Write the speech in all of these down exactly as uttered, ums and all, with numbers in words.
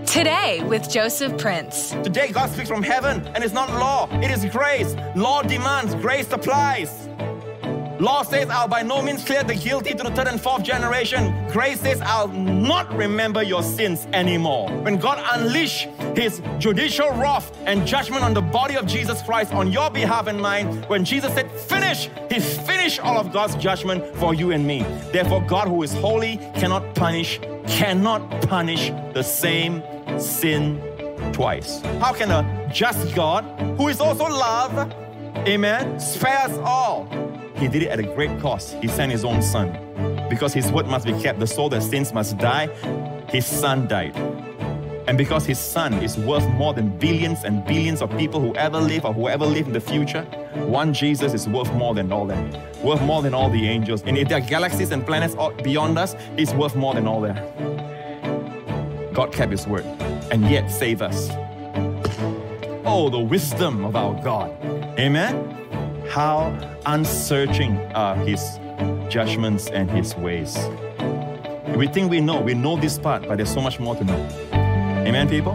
Today with Joseph Prince. Today, God speaks from heaven, and it's not law, it is grace. Law demands, grace supplies. Law says, I'll by no means clear the guilty to the third and fourth generation. Grace says, I'll not remember your sins anymore. When God unleashed His judicial wrath and judgment on the body of Jesus Christ on your behalf and mine, when Jesus said, finish, He finished all of God's judgment for you and me. Therefore, God who is holy cannot punish, cannot punish the same sin twice. How can a just God, who is also love, amen, spare us all? He did it at a great cost. He sent His own Son. Because His word must be kept, the soul that sins must die, His Son died. And because His Son is worth more than billions and billions of people who ever live or who ever live in the future, one Jesus is worth more than all that. Worth more than all the angels. And if there are galaxies and planets beyond us, He's worth more than all that. God kept His word and yet saved us. Oh, the wisdom of our God. Amen? How unsearching are His judgments and His ways. We think we know. We know this part, but there's so much more to know. Amen, people?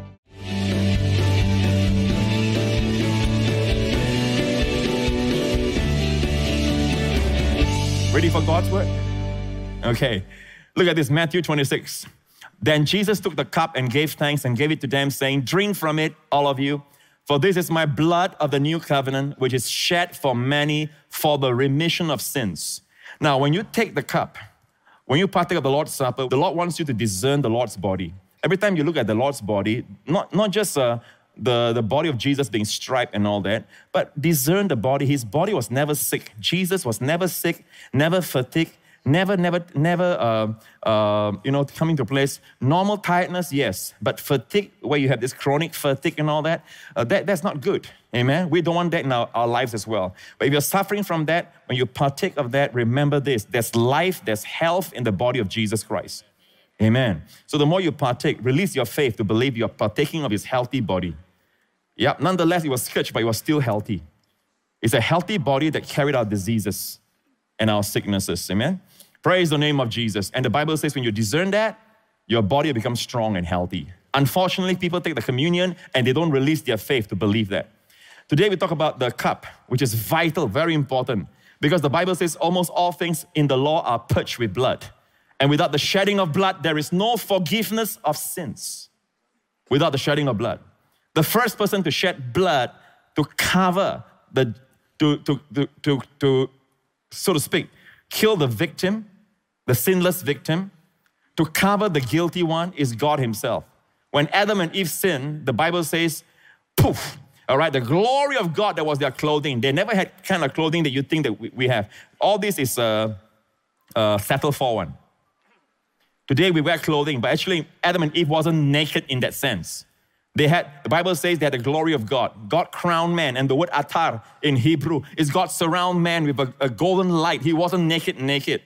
Ready for God's word? Okay. Look at this, Matthew twenty-six. Then Jesus took the cup and gave thanks and gave it to them, saying, drink from it, all of you. For this is my blood of the new covenant, which is shed for many for the remission of sins. Now, when you take the cup, when you partake of the Lord's Supper, the Lord wants you to discern the Lord's body. Every time you look at the Lord's body, not, not just uh, the, the body of Jesus being striped and all that, but discern the body. His body was never sick. Jesus was never sick, never fatigued, Never, never, never, uh, uh, you know, coming to place. Normal tiredness, yes, but fatigue, where you have this chronic fatigue and all that, uh, that that's not good, amen? We don't want that in our, our lives as well. But if you're suffering from that, when you partake of that, remember this, there's life, there's health in the body of Jesus Christ, amen? So the more you partake, release your faith to believe you're partaking of His healthy body. Yeah, nonetheless, it was scourged, but it was still healthy. It's a healthy body that carried our diseases and our sicknesses, amen? Praise the name of Jesus. And the Bible says when you discern that, your body becomes strong and healthy. Unfortunately, people take the communion and they don't release their faith to believe that. Today we talk about the cup, which is vital, very important, because the Bible says almost all things in the law are purged with blood. And without the shedding of blood, there is no forgiveness of sins. Without the shedding of blood. The first person to shed blood to cover the, to, to, to, to, to so to speak, kill the victim, the sinless victim, to cover the guilty one is God Himself. When Adam and Eve sinned, the Bible says, poof, all right, the glory of God that was their clothing. They never had kind of clothing that you think that we, we have. All this is a, a settle for one. Today we wear clothing, but actually Adam and Eve wasn't naked in that sense. They had, the Bible says they had the glory of God. God crowned man, and the word atar in Hebrew is God surround man with a, a golden light. He wasn't naked, naked.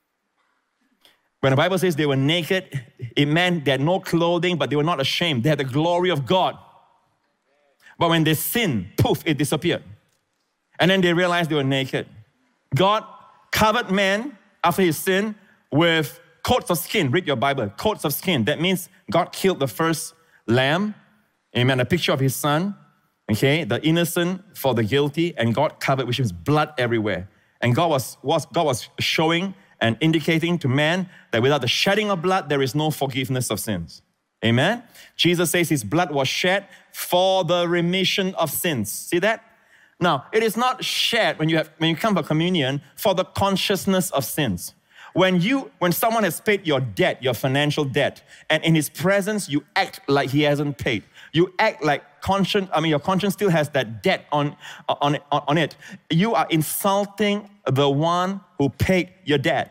When the Bible says they were naked, it meant they had no clothing, but they were not ashamed. They had the glory of God. But when they sinned, poof, it disappeared. And then they realized they were naked. God covered man after his sin with coats of skin. Read your Bible, coats of skin. That means God killed the first lamb. Amen. A picture of His Son, okay, the innocent for the guilty, and God covered, which is blood everywhere. And God was, was, God was showing and indicating to man that without the shedding of blood, there is no forgiveness of sins. Amen. Jesus says His blood was shed for the remission of sins. See that? Now, it is not shed when you have when you come for communion for the consciousness of sins. When you, when someone has paid your debt, your financial debt, and in His presence you act like He hasn't paid. You act like conscience, I mean your conscience still has that debt on, on, on it. You are insulting the one who paid your debt.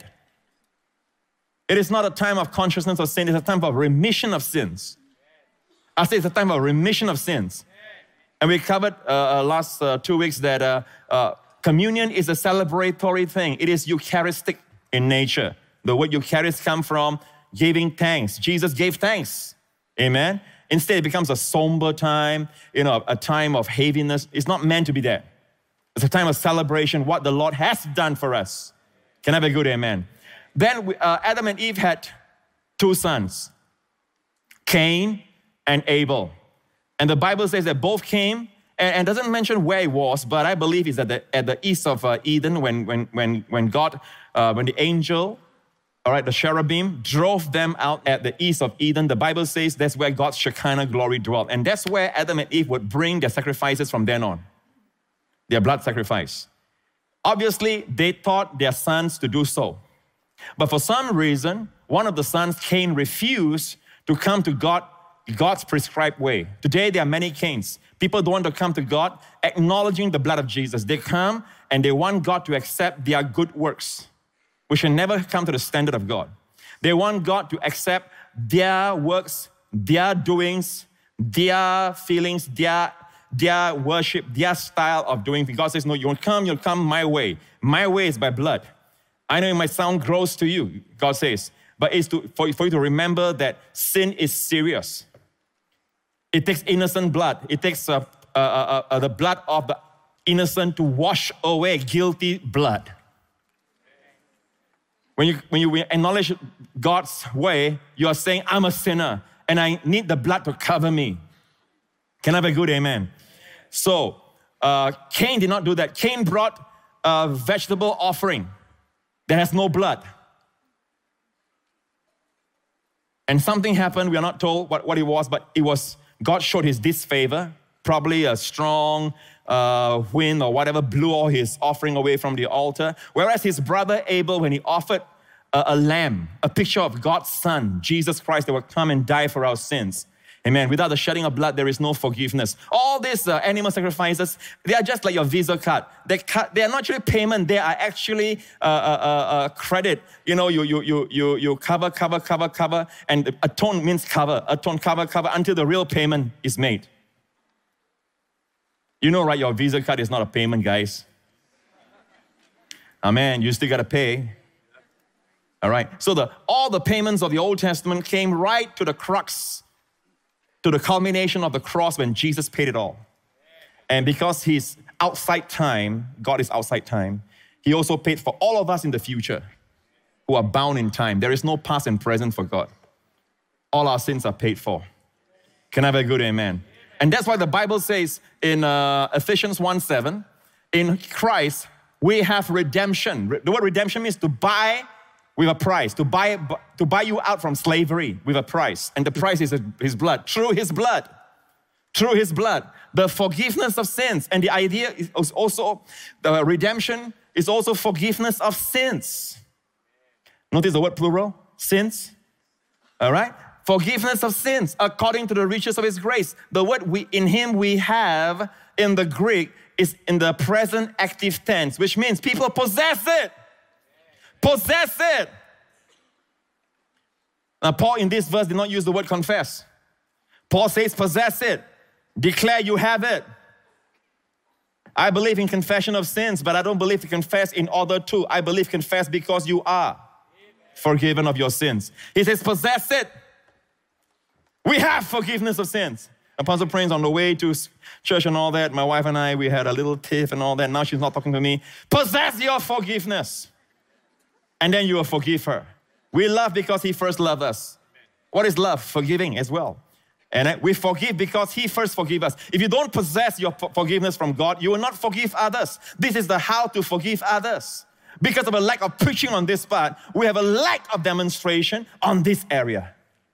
It is not a time of consciousness of sin, it's a time of remission of sins. I say it's a time of remission of sins. And we covered uh, last uh, two weeks that uh, uh, communion is a celebratory thing. It is Eucharistic in nature. The word Eucharist comes from giving thanks. Jesus gave thanks. Amen. Instead, it becomes a somber time, you know, a time of heaviness. It's not meant to be that. It's a time of celebration, what the Lord has done for us. Can I have a good amen? Then we, uh, Adam and Eve had two sons. Cain and Abel. And the Bible says that both came, and, and doesn't mention where it was, but I believe it's at the, at the east of uh, Eden when, when, when, when God, uh, when the angel, all right, the cherubim drove them out at the east of Eden. The Bible says that's where God's Shekinah glory dwelt. And that's where Adam and Eve would bring their sacrifices from then on, their blood sacrifice. Obviously, they taught their sons to do so. But for some reason, one of the sons, Cain, refused to come to God, God's prescribed way. Today, there are many Cains. People don't want to come to God acknowledging the blood of Jesus. They come and they want God to accept their good works. We should never come to the standard of God. They want God to accept their works, their doings, their feelings, their, their worship, their style of doing things. God says, no, you'll come, you'll come my way. My way is by blood. I know it might sound gross to you, God says, but it's to, for, for you to remember that sin is serious. It takes innocent blood. It takes uh, uh, uh, uh, the blood of the innocent to wash away guilty blood. When you, when you acknowledge God's way, you are saying, I'm a sinner and I need the blood to cover me. Can I have a good amen? So, uh, Cain did not do that. Cain brought a vegetable offering that has no blood. And something happened. We are not told what, what it was, but it was, God showed his disfavor. Probably a strong uh, wind or whatever blew all his offering away from the altar. Whereas his brother Abel, when he offered a, a lamb, a picture of God's son, Jesus Christ, that would come and die for our sins. Amen. Without the shedding of blood, there is no forgiveness. All these uh, animal sacrifices, they are just like your Visa card. They, they are not actually payment. They are actually uh, uh, uh, credit. You know, you, you, you, you, you cover, cover, cover, cover, and atone means cover. Atone, cover, cover, until the real payment is made. You know, right, your Visa card is not a payment, guys. Amen. You still got to pay. All right. So the, all the payments of the Old Testament came right to the crux, to the culmination of the cross when Jesus paid it all. And because he's outside time, God is outside time, he also paid for all of us in the future who are bound in time. There is no past and present for God. All our sins are paid for. Can I have a good amen? And that's why the Bible says in uh, Ephesians one seven, in Christ, we have redemption. The word redemption means to buy with a price, to buy, to buy you out from slavery with a price. And the price is his blood, through his blood. Through his blood. The forgiveness of sins. And the idea is also, the redemption is also forgiveness of sins. Notice the word plural, sins. All right? Forgiveness of sins according to the riches of his grace. The word we in him we have in the Greek is in the present active tense, which means people possess it. Possess it. Now, Paul in this verse did not use the word confess. Paul says possess it. Declare you have it. I believe in confession of sins, but I don't believe to confess in order to. I believe confess because you are forgiven of your sins. He says possess it. We have forgiveness of sins. Apostle Prince on the way to church and all that, my wife and I, we had a little tiff and all that. Now she's not talking to me. Possess your forgiveness. And then you will forgive her. We love because he first loved us. What is love? Forgiving as well. And we forgive because he first forgave us. If you don't possess your forgiveness from God, you will not forgive others. This is the how to forgive others. Because of a lack of preaching on this part, we have a lack of demonstration on this area.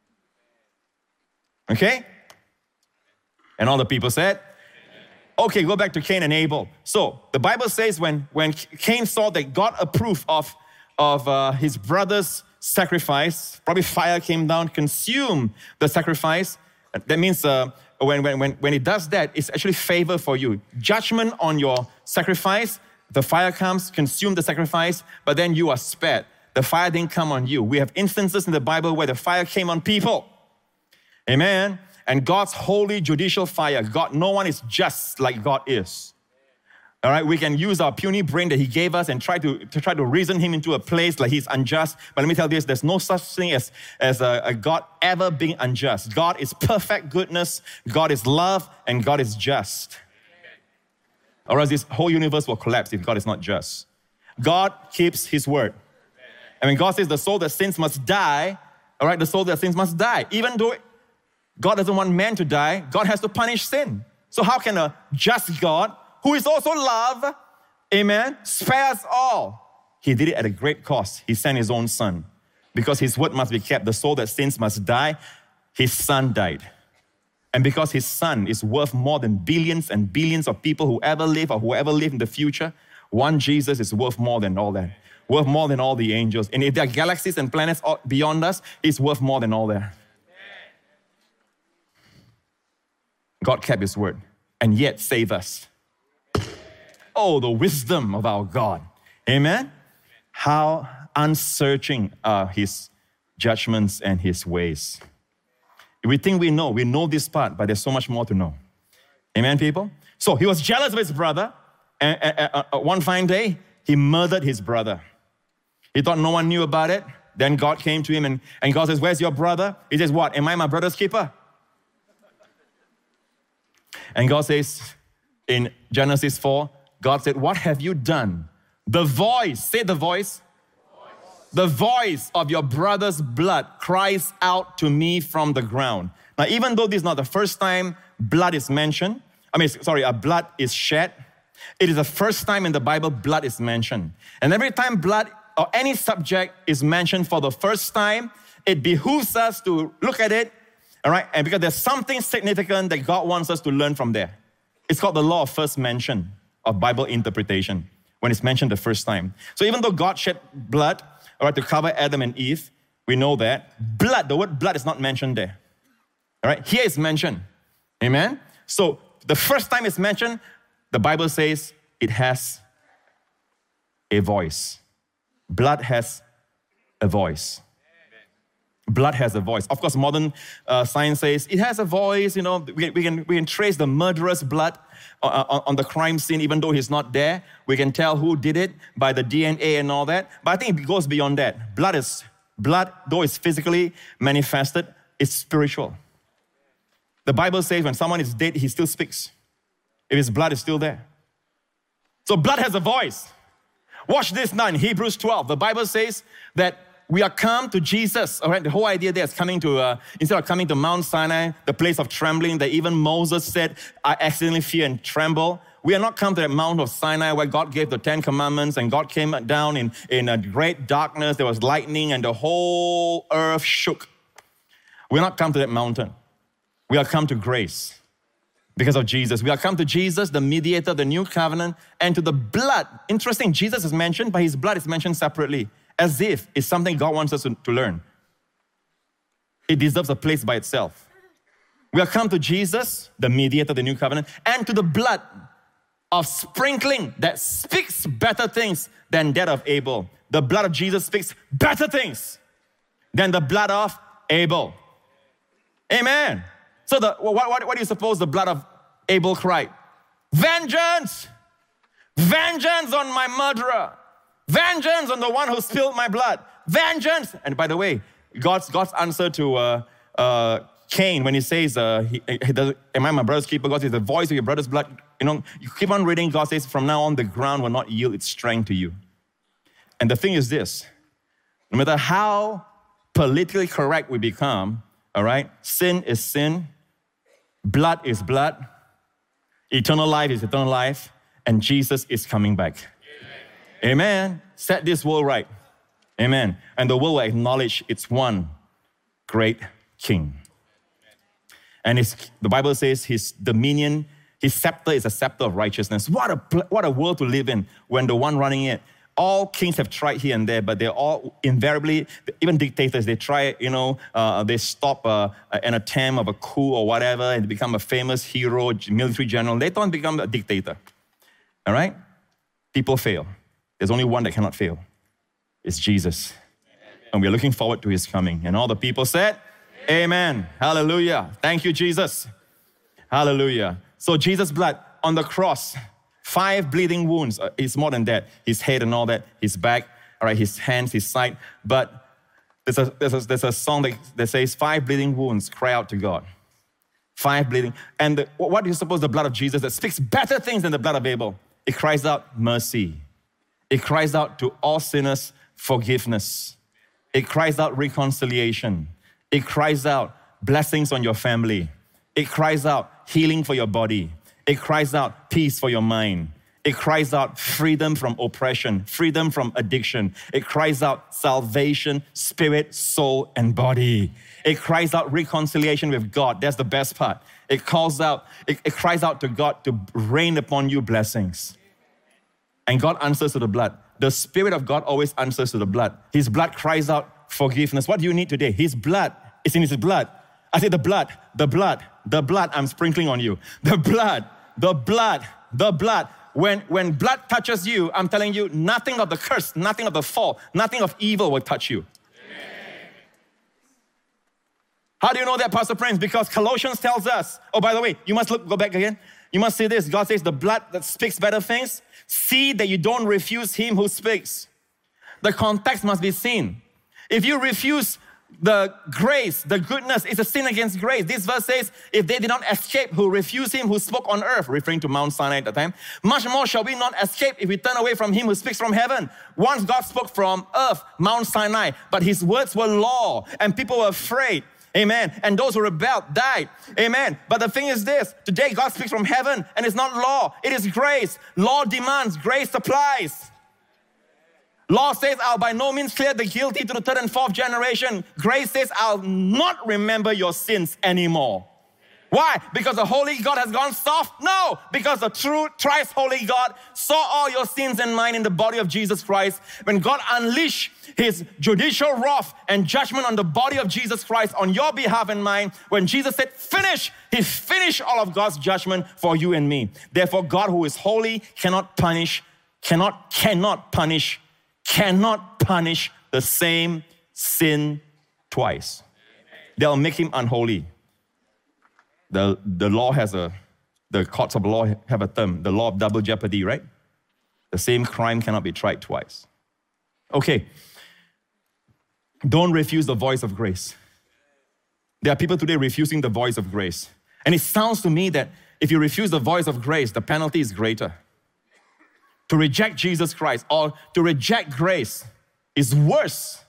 Okay? And all the people said, okay, go back to Cain and Abel. So the Bible says when, when Cain saw that God approved of, of uh, his brother's sacrifice, probably fire came down, consumed the sacrifice. That means uh, when, when, when, when it does that, it's actually favor for you. Judgment on your sacrifice, the fire comes, consume the sacrifice, but then you are spared. The fire didn't come on you. We have instances in the Bible where the fire came on people. Amen. And God's holy judicial fire. God, no one is just like God is. All right, we can use our puny brain that he gave us and try to, to try to reason him into a place like he's unjust. But let me tell you this, there's no such thing as, as a, a God ever being unjust. God is perfect goodness, God is love, and God is just. Or else this whole universe will collapse if God is not just. God keeps his word. And when God says the soul that sins must die, all right, the soul that sins must die. Even though God doesn't want man to die. God has to punish sin. So how can a just God, who is also love, amen, spare us all? He did it at a great cost. He sent his own son. Because his word must be kept, the soul that sins must die, his son died. And because his son is worth more than billions and billions of people who ever live or who ever live in the future, one Jesus is worth more than all that. Worth more than all the angels. And if there are galaxies and planets beyond us, he's worth more than all that. God kept his word and yet saved us. Oh, the wisdom of our God. Amen? How unsearching are his judgments and his ways. We think we know. We know this part, but there's so much more to know. Amen, people? So he was jealous of his brother. And, and, and uh, one fine day, he murdered his brother. He thought no one knew about it. Then God came to him and, and God says, where's your brother? He says, what? Am I my brother's keeper? And God says in Genesis four, God said, what have you done? The voice, say the voice. The voice of your brother's blood cries out to me from the ground. Now, even though this is not the first time blood is mentioned, I mean, sorry, a blood is shed, it is the first time in the Bible blood is mentioned. And every time blood or any subject is mentioned for the first time, it behooves us to look at it, all right? And because there's something significant that God wants us to learn from there. It's called the law of first mention of Bible interpretation, when it's mentioned the first time. So even though God shed blood, all right, to cover Adam and Eve, we know that. Blood, the word blood is not mentioned there. All right, here it's mentioned. Amen? So the first time it's mentioned, the Bible says it has a voice. Blood has a voice. Blood has a voice. Of course, modern uh, science says it has a voice. You know, we, we, can, we can trace the murderer's blood on, on the crime scene, even though he's not there. We can tell who did it by the D N A and all that. But I think it goes beyond that. Blood is blood, though it's physically manifested, it's spiritual. The Bible says when someone is dead, he still speaks. If his blood is still there. So blood has a voice. Watch this now in Hebrews twelve. The Bible says that we are come to Jesus, all right? The whole idea there is coming to, uh, instead of coming to Mount Sinai, the place of trembling that even Moses said, I accidentally fear and tremble. We are not come to that Mount of Sinai where God gave the Ten Commandments and God came down in, in a great darkness. There was lightning and the whole earth shook. We are not come to that mountain. We are come to grace because of Jesus. We are come to Jesus, the mediator of the new covenant, and to the blood. Interesting, Jesus is mentioned, but his blood is mentioned separately. As if it's something God wants us to, to learn. It deserves a place by itself. We are come to Jesus, the mediator of the new covenant, and to the blood of sprinkling that speaks better things than that of Abel. The blood of Jesus speaks better things than the blood of Abel. Amen. So the, what, what, what do you suppose the blood of Abel cried? Vengeance! Vengeance on my murderer! Vengeance on the one who spilled my blood. Vengeance! And by the way, God's, God's answer to uh, uh, Cain when he says, uh, he, he does, am I my brother's keeper? God says, the voice of your brother's blood. You know, you keep on reading, God says, from now on, the ground will not yield its strength to you. And the thing is this, no matter how politically correct we become, all right, sin is sin, blood is blood, eternal life is eternal life, and Jesus is coming back. Amen. Set this world right. Amen. And the world will acknowledge it's one great king. And his, the Bible says his dominion, his scepter is a scepter of righteousness. What a, what a world to live in when the one running it. All kings have tried here and there, but they're all invariably, even dictators, they try, you know, uh, they stop uh, an attempt of a coup or whatever and become a famous hero, military general. They don't become a dictator. All right? People fail. There's only one that cannot fail. It's Jesus. And we're looking forward to his coming. And all the people said, Amen. Amen. Hallelujah. Thank you, Jesus. Hallelujah. So Jesus' blood on the cross, five bleeding wounds. Uh, it's more than that. His head and all that, his back, all right, his hands, his side. But there's a, there's a, there's a song that, that says, five bleeding wounds cry out to God. Five bleeding. And the, what do you suppose the blood of Jesus that speaks better things than the blood of Abel? It cries out mercy. It cries out to all sinners, forgiveness. It cries out reconciliation. It cries out blessings on your family. It cries out healing for your body. It cries out peace for your mind. It cries out freedom from oppression, freedom from addiction. It cries out salvation, spirit, soul, and body. It cries out reconciliation with God. That's the best part. It calls out, it, it cries out to God to rain upon you blessings. And God answers to the blood. The Spirit of God always answers to the blood. His blood cries out forgiveness. What do you need today? His blood is in His blood. I say the blood, the blood, the blood I'm sprinkling on you. The blood, the blood, the blood. When, when blood touches you, I'm telling you, nothing of the curse, nothing of the fall, nothing of evil will touch you. Amen. How do you know that, Pastor Prince? Because Colossians tells us, oh, by the way, you must look, go back again. You must see this. God says the blood that speaks better things, see that you don't refuse Him who speaks. The context must be seen. If you refuse the grace, the goodness, it's a sin against grace. This verse says, if they did not escape who refused Him who spoke on earth, referring to Mount Sinai at the time, much more shall we not escape if we turn away from Him who speaks from heaven. Once God spoke from earth, Mount Sinai, but His words were law and people were afraid. Amen. And those who rebelled died. Amen. But the thing is this, today God speaks from heaven and it's not law, it is grace. Law demands, grace supplies. Law says, I'll by no means clear the guilty to the third and fourth generation. Grace says, I'll not remember your sins anymore. Why? Because the holy God has gone soft? No, because the true, thrice holy God saw all your sins and mine in the body of Jesus Christ. When God unleashed His judicial wrath and judgment on the body of Jesus Christ on your behalf and mine, when Jesus said, finish, He finished all of God's judgment for you and me. Therefore, God who is holy cannot punish, cannot, cannot punish, cannot punish the same sin twice. They'll make Him unholy. The, the law has a, the courts of law have a term, the law of double jeopardy, right? The same crime cannot be tried twice. Okay. Don't refuse the voice of grace. There are people today refusing the voice of grace. And it sounds to me that if you refuse the voice of grace, the penalty is greater. To reject Jesus Christ or to reject grace is worse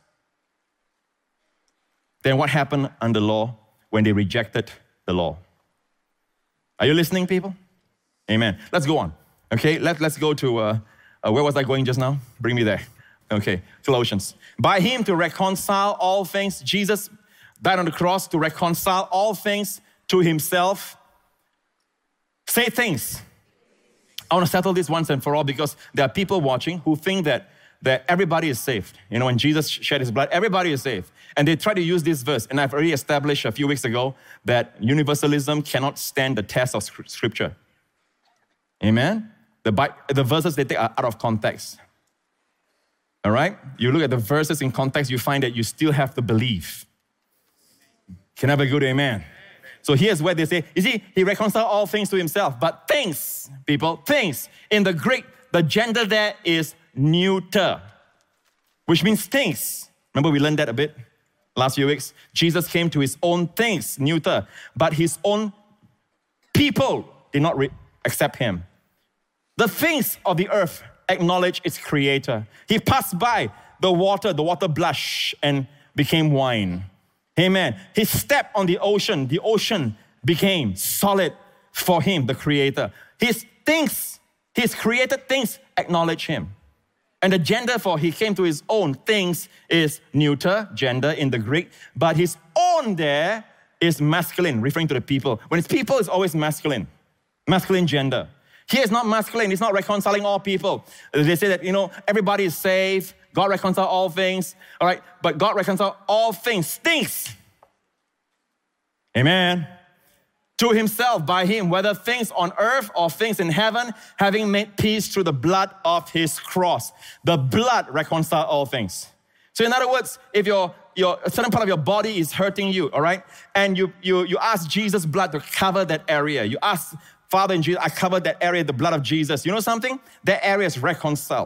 than what happened under law when they rejected the law. Are you listening, people? Amen. Let's go on. Okay, Let, let's go to, uh, uh, where was I going just now? Bring me there. Okay, Colossians. By Him to reconcile all things. Jesus died on the cross to reconcile all things to Himself. Say things. I want to settle this once and for all because there are people watching who think that, that everybody is saved. You know, when Jesus shed His blood, everybody is saved. And they try to use this verse. And I've already established a few weeks ago that universalism cannot stand the test of Scripture. Amen? The, the verses they take are out of context. All right? You look at the verses in context, you find that you still have to believe. Can I have a good amen? So here's where they say, you see, He reconciled all things to Himself. But things, people, things. In the Greek, the gender there is neuter, which means things. Remember we learned that a bit last few weeks? Jesus came to His own things, neuter, but His own people did not re- accept Him. The things of the earth acknowledge its Creator. He passed by the water, the water blushed and became wine. Amen. He stepped on the ocean, the ocean became solid for Him, the Creator. His things, His created things acknowledge Him. And the gender for He came to His own things is neuter, gender in the Greek, but His own there is masculine, referring to the people. When it's people, it's always masculine, masculine gender. Here it's not masculine, it's not reconciling all people. They say that, you know, everybody is saved, God reconciled all things, all right, but God reconciled all things, things. Amen. To Himself, by Him, whether things on earth or things in heaven, having made peace through the blood of His cross. The blood reconciled all things. So in other words, if your, your, a certain part of your body is hurting you, all right, and you, you, you ask Jesus' blood to cover that area. You ask, Father in Jesus, I cover that area, the blood of Jesus. You know something? That area is reconciled.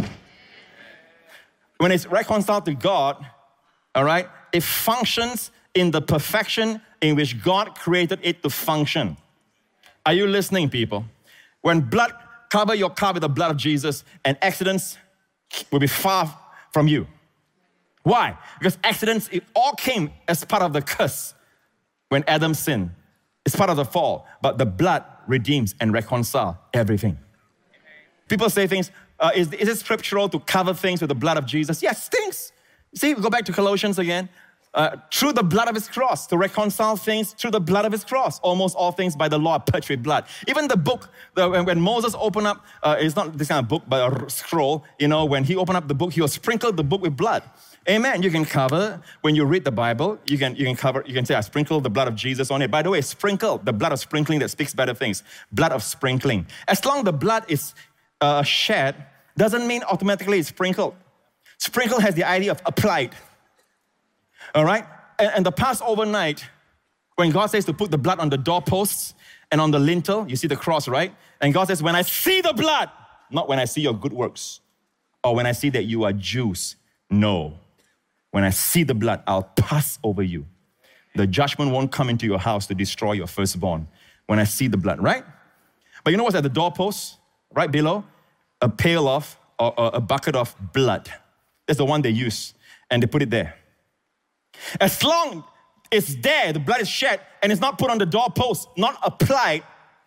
When it's reconciled to God, all right, it functions in the perfection in which God created it to function. Are you listening, people? When blood cover your car with the blood of Jesus, and accidents will be far from you. Why? Because accidents, it all came as part of the curse when Adam sinned. It's part of the fall, but the blood redeems and reconciles everything. People say things, uh, is, is it scriptural to cover things with the blood of Jesus? Yes, things. See, we go back to Colossians again. Uh, through the blood of his cross, to reconcile things through the blood of his cross. Almost all things by the law are purged with blood. Even the book, the, when, when Moses opened up, uh, it's not this kind of book, but a scroll, you know, when he opened up the book, he was sprinkled the book with blood. Amen. You can cover, when you read the Bible, you can, you can cover, you can say, I sprinkled the blood of Jesus on it. By the way, sprinkle, the blood of sprinkling that speaks better things. Blood of sprinkling. As long as the blood is uh, shed, doesn't mean automatically it's sprinkled. Sprinkle has the idea of applied. All right? And, and the Passover night, when God says to put the blood on the doorposts and on the lintel, you see the cross, right? And God says, when I see the blood, not when I see your good works, or when I see that you are Jews. No. When I see the blood, I'll pass over you. The judgment won't come into your house to destroy your firstborn. When I see the blood, right? But you know what's at the doorpost? Right below? A pail of, or, or a bucket of blood. That's the one they use. And they put it there. As long as it's there, the blood is shed, and it's not put on the doorpost, not applied,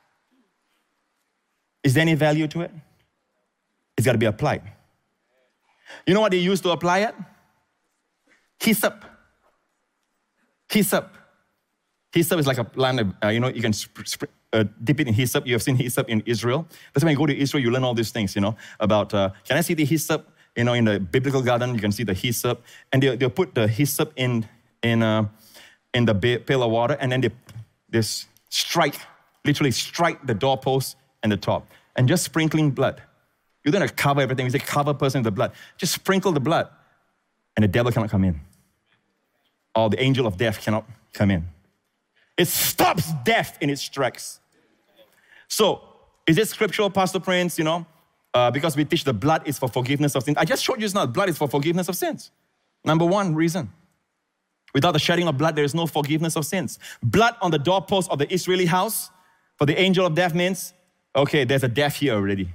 is there any value to it? It's got to be applied. You know what they use to apply it? Hyssop. Hyssop. Hyssop is like a plant, of, uh, you know, you can sp- sp- uh, dip it in hyssop. You have seen hyssop in Israel. That's when you go to Israel, you learn all these things, you know, about, uh, can I see the hyssop? You know, in the biblical garden, you can see the hyssop. And they, they'll put the hyssop in, in, uh, in the pail of water, and then they, they strike, literally strike the doorpost and the top. And just sprinkling blood. You're going to cover everything. You say cover person with the blood. Just sprinkle the blood, and the devil cannot come in. Or the angel of death cannot come in. It stops death in its tracks. So, is it scriptural, Pastor Prince, you know? Uh, because we teach the blood is for forgiveness of sins. I just showed you just now, blood is for forgiveness of sins. Number one reason. Without the shedding of blood, there is no forgiveness of sins. Blood on the doorpost of the Israeli house for the angel of death means, okay, there's a death here already.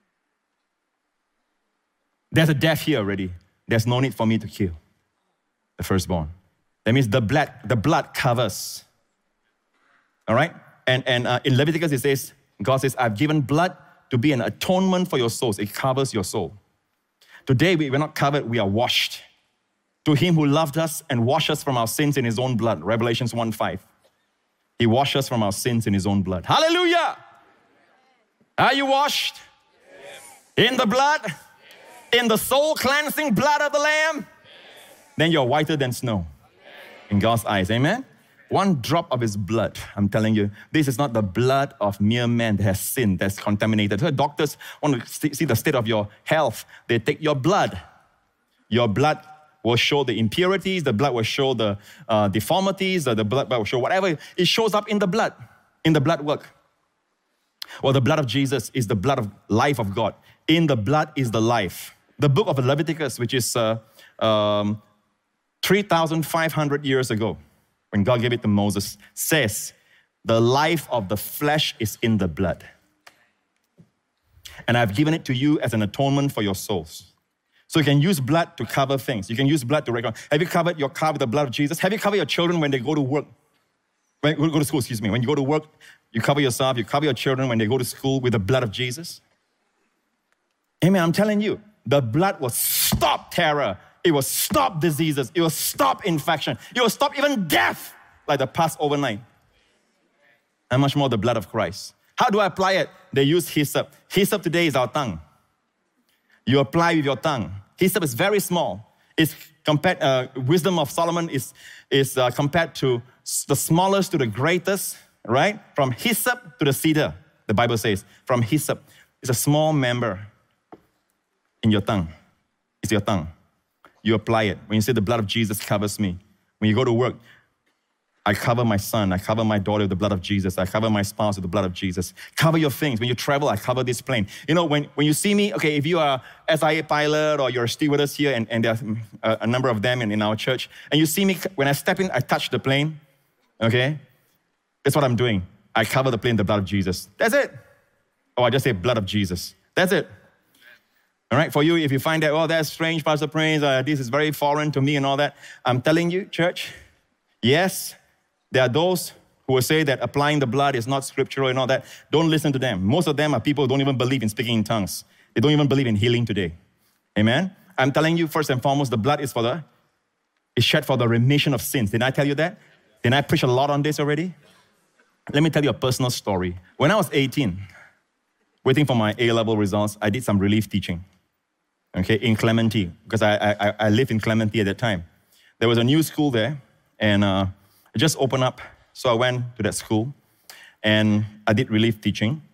There's a death here already. There's no need for me to kill the firstborn. That means the blood, the blood covers. All right? And, and uh, in Leviticus it says, God says, I've given blood to be an atonement for your souls. It covers your soul. Today, we, we're not covered, we are washed. To him who loved us and washed us from our sins in his own blood. Revelations one five. He washed us from our sins in his own blood. Hallelujah! Are you washed? Yes. In the blood? Yes. In the soul-cleansing blood of the Lamb? Yes. Then you're whiter than snow. In God's eyes, amen? One drop of his blood, I'm telling you, this is not the blood of mere man that has sinned, that's contaminated. So doctors want to see the state of your health. They take your blood. Your blood will show the impurities, the blood will show the uh, deformities, the blood will show whatever. It shows up in the blood, in the blood work. Well, the blood of Jesus is the blood of life of God. In the blood is the life. The book of Leviticus, which is uh, um, three thousand five hundred years ago, when God gave it to Moses, says, the life of the flesh is in the blood. And I've given it to you as an atonement for your souls. So you can use blood to cover things. You can use blood to reconcile. Have you covered your car with the blood of Jesus? Have you covered your children when they go to work? When you go to school, excuse me. When you go to work, you cover yourself, you cover your children when they go to school with the blood of Jesus. Amen, I'm telling you, the blood will stop terror. It will stop diseases. It will stop infection. It will stop even death, like the Passover night. And much more the blood of Christ. How do I apply it? They use hyssop. Hyssop today is our tongue. You apply with your tongue. Hyssop is very small. It's compared. Uh, wisdom of Solomon is is uh, compared to the smallest to the greatest. Right? From hyssop to the cedar, the Bible says. From hyssop, it's a small member in your tongue. It's your tongue. You apply it. When you say the blood of Jesus covers me. When you go to work, I cover my son. I cover my daughter with the blood of Jesus. I cover my spouse with the blood of Jesus. Cover your things. When you travel, I cover this plane. You know, when, when you see me, okay, if you are S I A pilot or you're a stewardess here, and, and there's a, a number of them in, in our church, and you see me, when I step in, I touch the plane, okay? That's what I'm doing. I cover the plane with the blood of Jesus. That's it. Or I just say blood of Jesus. That's it. All right, for you, if you find that, oh, that's strange, Pastor Prince, uh, this is very foreign to me and all that, I'm telling you, church, yes, There are those who will say that applying the blood is not scriptural and all that. Don't listen to them. Most of them are people who don't even believe in speaking in tongues. They don't even believe in healing today. Amen? I'm telling you, first and foremost, the blood is for the, is shed for the remission of sins. Didn't I tell you that? Didn't I preach a lot on this already? Let me tell you a personal story. When I was eighteen, waiting for my A-level results, I did some relief teaching, okay, in Clementi, because I, I, I lived in Clementi at that time. There was a new school there, and uh, it just opened up. So I went to that school, and I did relief teaching.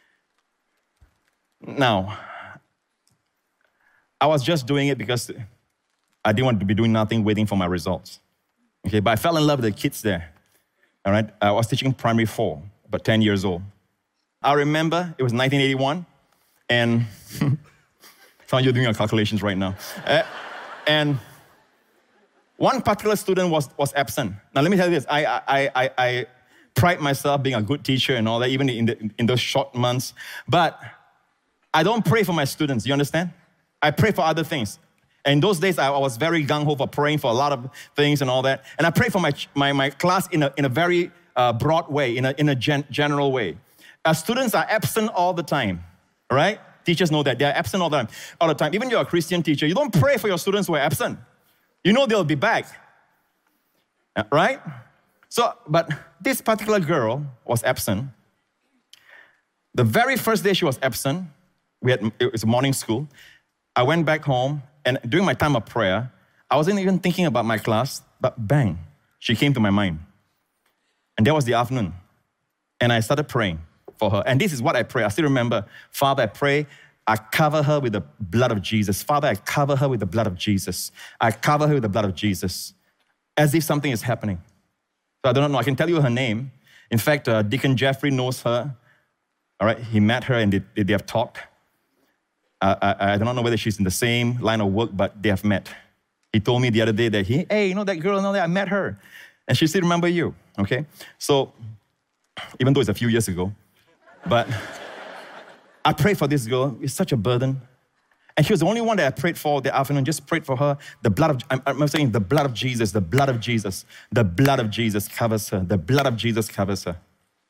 Now, I was just doing it because I didn't want to be doing nothing, waiting for my results. Okay, but I fell in love with the kids there. All right, I was teaching primary four, about ten years old. I remember it was nineteen eighty-one, and some of you are doing your calculations right now. Uh, and one particular student was, was absent. Now, let me tell you this. I, I, I, I pride myself being a good teacher and all that, even in, the, in those short months. But I don't pray for my students, you understand? I pray for other things. And in those days, I, I was very gung-ho for praying for a lot of things and all that. And I prayed for my, my, my class in a, in a very uh, broad way, in a, in a gen, general way. Our students are absent all the time, all right? Teachers know that. They're absent all the time. All the time. Even you're a Christian teacher, you don't pray for your students who are absent. You know they'll be back, right? So, but this particular girl was absent. The very first day she was absent, we had, it was morning school. I went back home, and during my time of prayer, I wasn't even thinking about my class, but bang, she came to my mind. And that was the afternoon. And I started praying for her. And this is what I pray. I still remember, Father, I pray, I cover her with the blood of Jesus. Father, I cover her with the blood of Jesus. I cover her with the blood of Jesus. As if something is happening. So I don't know. I can tell you her name. In fact, uh, Deacon Jeffrey knows her. All right, he met her and they, they have talked. Uh, I, I don't know whether she's in the same line of work, but they have met. He told me the other day that he, hey, you know that girl, you know that I met her. And she still remember you, okay? So, even though it's a few years ago, but I prayed for this girl. It's such a burden. And she was the only one that I prayed for that afternoon. Just prayed for her. The blood of, I'm, I'm saying the blood of Jesus, the blood of Jesus. The blood of Jesus covers her. The blood of Jesus covers her.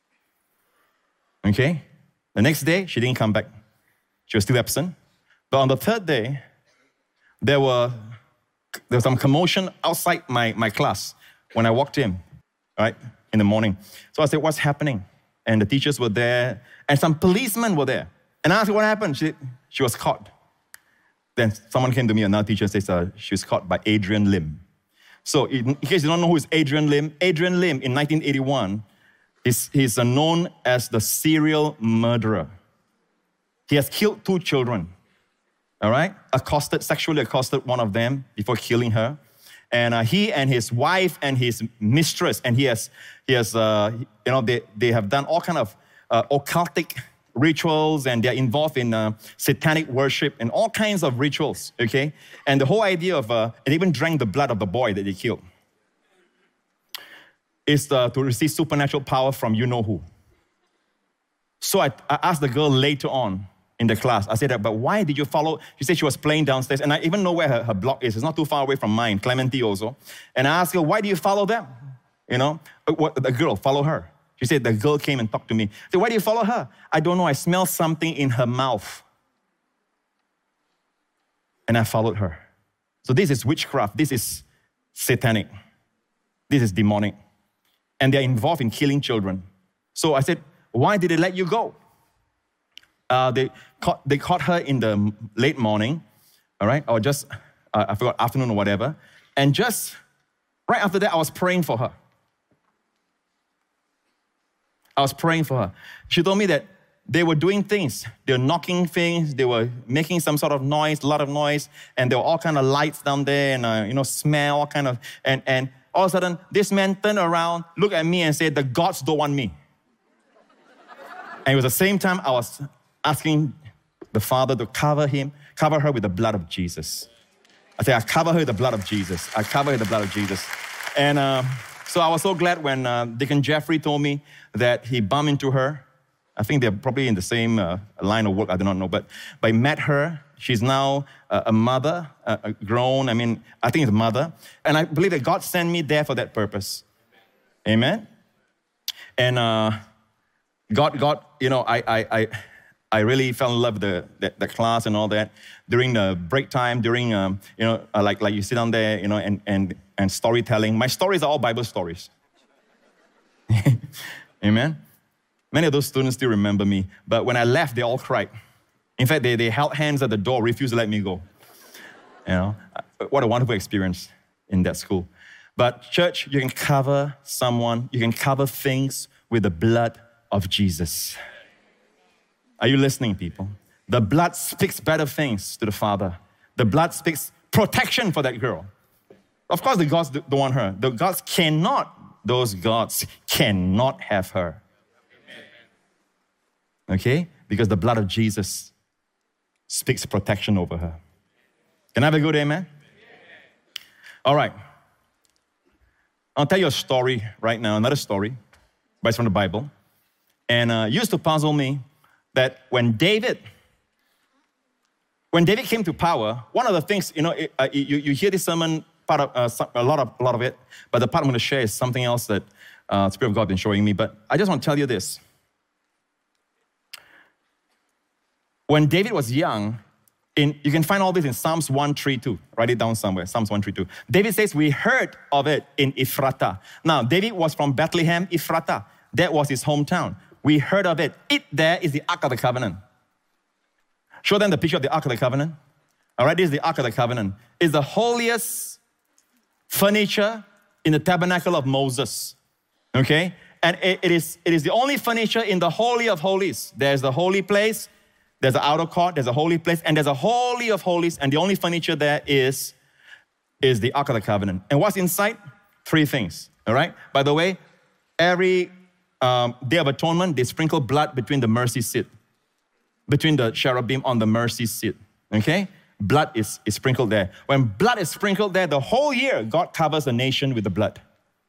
Okay? The next day, she didn't come back. She was still absent. But on the third day, there were there was some commotion outside my, my class when I walked in, right, in the morning. So I said, what's happening? And the teachers were there, and some policemen were there. And I asked her, what happened? She, she was caught. Then someone came to me, another teacher, and says, uh, she was caught by Adrian Lim. So in, in case you don't know who is Adrian Lim, Adrian Lim in nineteen eighty-one, he's, he's uh, known as the serial murderer. He has killed two children, all right? Accosted, sexually accosted one of them before killing her. And uh, he and his wife and his mistress, and he has, he has uh, you know, they, they have done all kind of uh, occultic rituals, and they're involved in uh, satanic worship and all kinds of rituals, okay? And the whole idea of, uh, they even drank the blood of the boy that they killed, is uh, to receive supernatural power from you-know-who. So I, I asked the girl later on in the class, I said, but why did you follow? She said she was playing downstairs, and I even know where her, her block is. It's not too far away from mine, Clementi also. And I asked her, why do you follow them? You know, what, the girl, follow her. She said, the girl came and talked to me. I said, why do you follow her? I don't know, I smelled something in her mouth. And I followed her. So this is witchcraft. This is satanic. This is demonic. And they're involved in killing children. So I said, why did they let you go? Uh, they, caught, they caught her in the late morning, all right, or just, uh, I forgot, afternoon or whatever. And just right after that, I was praying for her. I was praying for her. She told me that they were doing things. They were knocking things. They were making some sort of noise, a lot of noise. And there were all kind of lights down there and, uh, you know, smell, all kind of, and, and all of a sudden, this man turned around, looked at me and said, the gods don't want me. And it was the same time I was asking the Father to cover him, cover her with the blood of Jesus. I said, I cover her with the blood of Jesus. I cover her with the blood of Jesus. And uh, so I was so glad when uh, Deacon Jeffrey told me that he bumped into her. I think they're probably in the same uh, line of work, I do not know. But, but I met her. She's now uh, a mother, uh, grown, I mean, I think it's a mother. And I believe that God sent me there for that purpose. Amen? And uh, God, God, you know, I, I, I, I really fell in love with the, the, the class and all that. During the break time, during, um, you know, uh, like, like you sit down there, you know, and, and, and storytelling. My stories are all Bible stories. Amen? Many of those students still remember me. But when I left, they all cried. In fact, they, they held hands at the door, refused to let me go. You know, what a wonderful experience in that school. But church, you can cover someone, you can cover things with the blood of Jesus. Are you listening, people? The blood speaks better things to the Father. The blood speaks protection for that girl. Of course, the gods don't want her. The gods cannot, those gods cannot have her. Okay? Because the blood of Jesus speaks protection over her. Can I have a good amen? All right. I'll tell you a story right now, another story, but it's from the Bible. And uh, it used to puzzle me that when David, when David came to power, one of the things, you know, it, uh, you, you hear this sermon, part of, uh, some, a, lot of, a lot of it, but the part I'm going to share is something else that uh, the Spirit of God has been showing me. But I just want to tell you this. When David was young, In, you can find all this in Psalms one thirty-two. Write it down somewhere, Psalms one thirty-two. David says, we heard of it in Ephratah. Now, David was from Bethlehem, Ephratah. That was his hometown. We heard of it. It there is the Ark of the Covenant. Show them the picture of the Ark of the Covenant. All right, this is the Ark of the Covenant. It's the holiest furniture in the tabernacle of Moses. Okay? And it, it, is, it is the only furniture in the Holy of Holies. There's the holy place. There's an outer court, there's a holy place, and there's a holy of holies, and the only furniture there is, is the Ark of the Covenant. And what's inside? Three things, all right? By the way, every um, Day of Atonement, they sprinkle blood between the mercy seat, between the cherubim on the mercy seat, okay? Blood is, is sprinkled there. When blood is sprinkled there, the whole year, God covers the nation with the blood.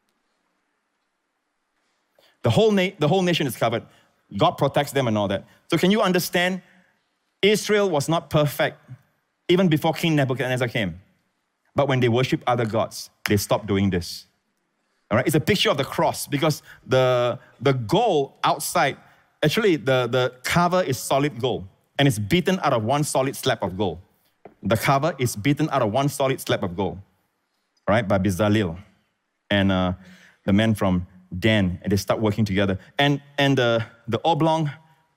The whole, na- the whole nation is covered. God protects them and all that. So can you understand? Israel was not perfect even before King Nebuchadnezzar came. But when they worship other gods, they stopped doing this. All right? It's a picture of the cross because the, the gold outside, actually the, the cover is solid gold and it's beaten out of one solid slab of gold. The cover is beaten out of one solid slab of gold, all right, by Bezalel and uh, the men from Dan, and they start working together. And, and the, the oblong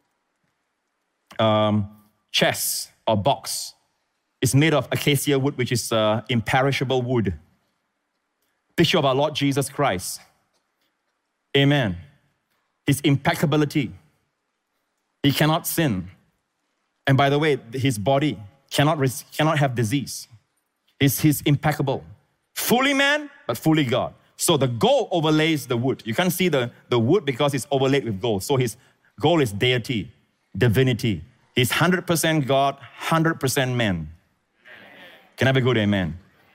um, chest or box is made of acacia wood, which is uh, imperishable wood. Picture of our Lord Jesus Christ. Amen. His impeccability. He cannot sin. And by the way, his body cannot, cannot have disease. He's, he's impeccable. Fully man, but fully God. So the gold overlays the wood. You can't see the, the wood because it's overlaid with gold. So his gold is deity, divinity. He's one hundred percent God, one hundred percent man. Can I have a good amen?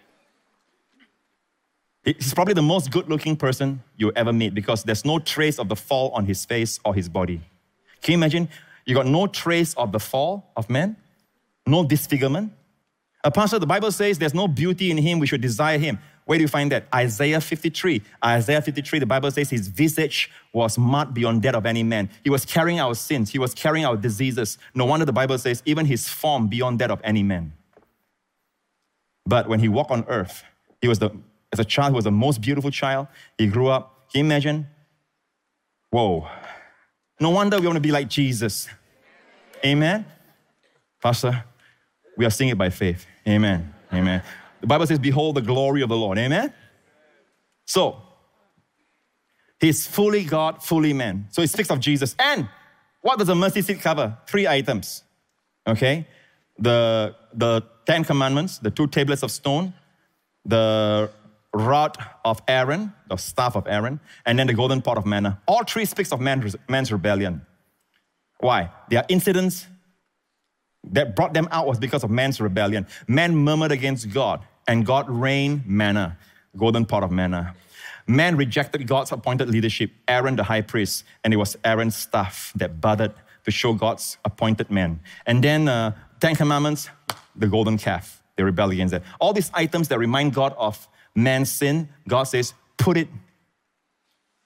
He's probably the most good-looking person you ever meet because there's no trace of the fall on his face or his body. Can you imagine? You got no trace of the fall of man, no disfigurement. A pastor, the Bible says there's no beauty in him, we should desire him. Where do you find that? Isaiah fifty-three. Isaiah fifty-three, the Bible says his visage was marked beyond that of any man. He was carrying our sins. He was carrying our diseases. No wonder the Bible says even his form beyond that of any man. But when he walked on earth, he was the, as a child, he was the most beautiful child. He grew up. Can you imagine? Whoa. No wonder we want to be like Jesus. Amen? Pastor, we are seeing it by faith. Amen. Amen. The Bible says, behold the glory of the Lord. Amen? So, he's fully God, fully man. So it speaks of Jesus. And what does the mercy seat cover? Three items. Okay? The, the Ten Commandments, the two tablets of stone, the rod of Aaron, the staff of Aaron, and then the golden pot of manna. All three speaks of man's, man's rebellion. Why? There are incidents that brought them out was because of man's rebellion. Man murmured against God, and God rained manna, golden pot of manna. Man rejected God's appointed leadership, Aaron the high priest, and it was Aaron's staff that budded to show God's appointed man. And then uh, Ten Commandments, the golden calf. They rebelled against that. All these items that remind God of man's sin, God says, put it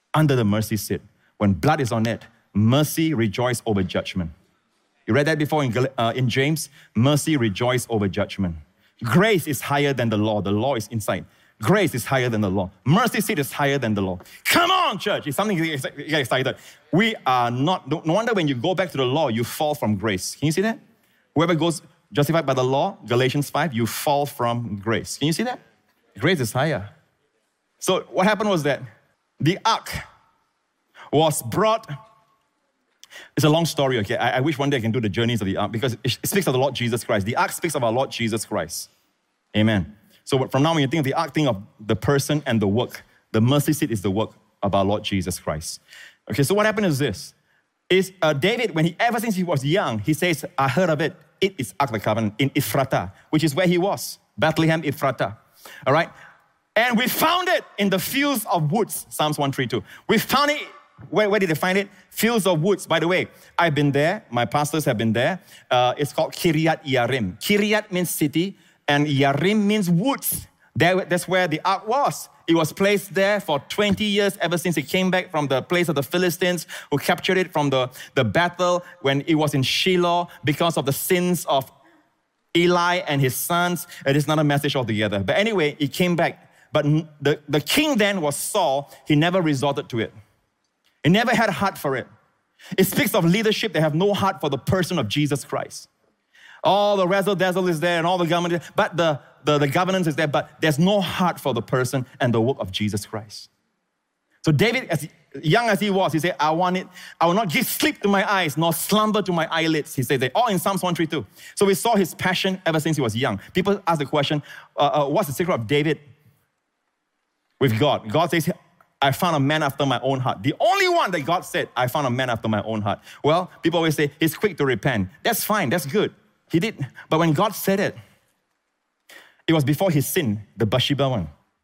under the mercy seat. When blood is on it, mercy rejoices over judgment. You read that before in, uh, in James? Mercy rejoices over judgment. Grace is higher than the law. The law is inside. Grace is higher than the law. Mercy seat is higher than the law. Come on, church. It's something to get excited. We are not, no wonder when you go back to the law, you fall from grace. Can you see that? Whoever goes justified by the law, Galatians five, you fall from grace. Can you see that? Grace is higher. So what happened was that the ark was brought. It's a long story, okay? I, I wish one day I can do the journeys of the ark because it speaks of the Lord Jesus Christ. The ark speaks of our Lord Jesus Christ. Amen. So from now when you think of the ark, think of the person and the work. The mercy seat is the work of our Lord Jesus Christ. Okay, so what happened is this. Is uh, David, when he, ever since he was young, he says, I heard of it. It is Ark of the Covenant in Ephrata, which is where he was. Bethlehem, Ephrata. All right? And we found it in the fields of woods, Psalms one thirty-two. We found it. Where, where did they find it? Fields of woods. By the way, I've been there. My pastors have been there. Uh, it's called Kiryat Yarim. Kiryat means city, and Yarim means woods. There, that's where the ark was. It was placed there for twenty years, ever since it came back from the place of the Philistines, who captured it from the, the battle when it was in Shiloh because of the sins of Eli and his sons. It is not a message altogether. But anyway, it came back. But the, the king then was Saul. He never resorted to it. He never had a heart for it. It speaks of leadership that have no heart for the person of Jesus Christ. All the razzle-dazzle is there and all the government, but the, the, the governance is there, but there's no heart for the person and the work of Jesus Christ. So David, as young as he was, he said, I want it. I will not give sleep to my eyes, nor slumber to my eyelids. He said that, all in Psalms one thirty-two. So we saw his passion ever since he was young. People ask the question, uh, uh, what's the secret of David with God? God says, I found a man after my own heart. The only one that God said, I found a man after my own heart. Well, people always say, he's quick to repent. That's fine, that's good. He did. But when God said it, it was before his sin, the Bathsheba one.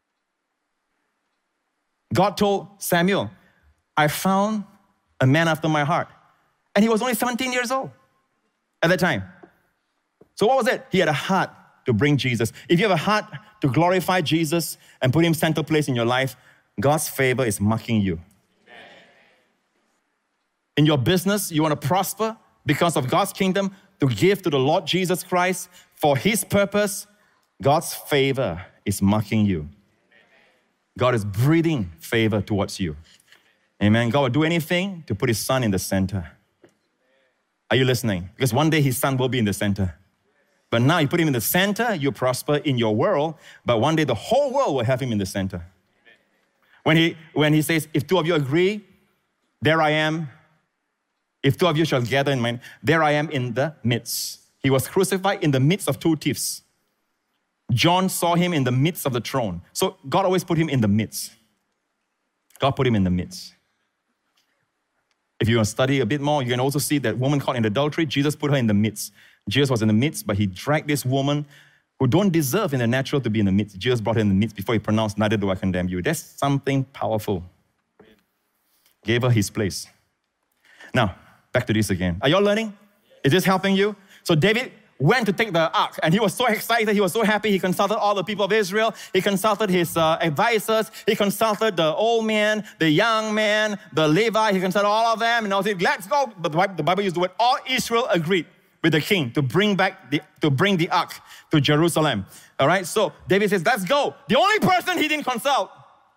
God told Samuel, I found a man after my heart. And he was only seventeen years old at that time. So what was it? He had a heart to bring Jesus. If you have a heart to glorify Jesus and put him center place in your life, God's favor is marking you. In your business, you want to prosper because of God's kingdom, to give to the Lord Jesus Christ for his purpose, God's favor is marking you. God is breathing favor towards you. Amen. God will do anything to put his son in the center. Are you listening? Because one day his son will be in the center. But now you put him in the center, you prosper in your world, but one day the whole world will have him in the center. When he, when he says, if two of you agree, there I am. If two of you shall gather in mind, there I am in the midst. He was crucified in the midst of two thieves. John saw him in the midst of the throne. So God always put him in the midst. God put him in the midst. If you want to study a bit more, you can also see that woman caught in adultery, Jesus put her in the midst. Jesus was in the midst, but he dragged this woman who don't deserve in the natural to be in the midst. Jesus brought her in the midst before he pronounced, neither do I condemn you. That's something powerful. Gave her his place. Now, back to this again. Are you all learning? Is this helping you? So David went to take the ark, and he was so excited, he was so happy. He consulted all the people of Israel. He consulted his uh, advisors. He consulted the old man, the young man, the Levi. He consulted all of them, and I said, let's go. But the Bible, the Bible used the word, all Israel agreed with the king to bring back the, to bring the ark to Jerusalem. All right, so David says, let's go. The only person he didn't consult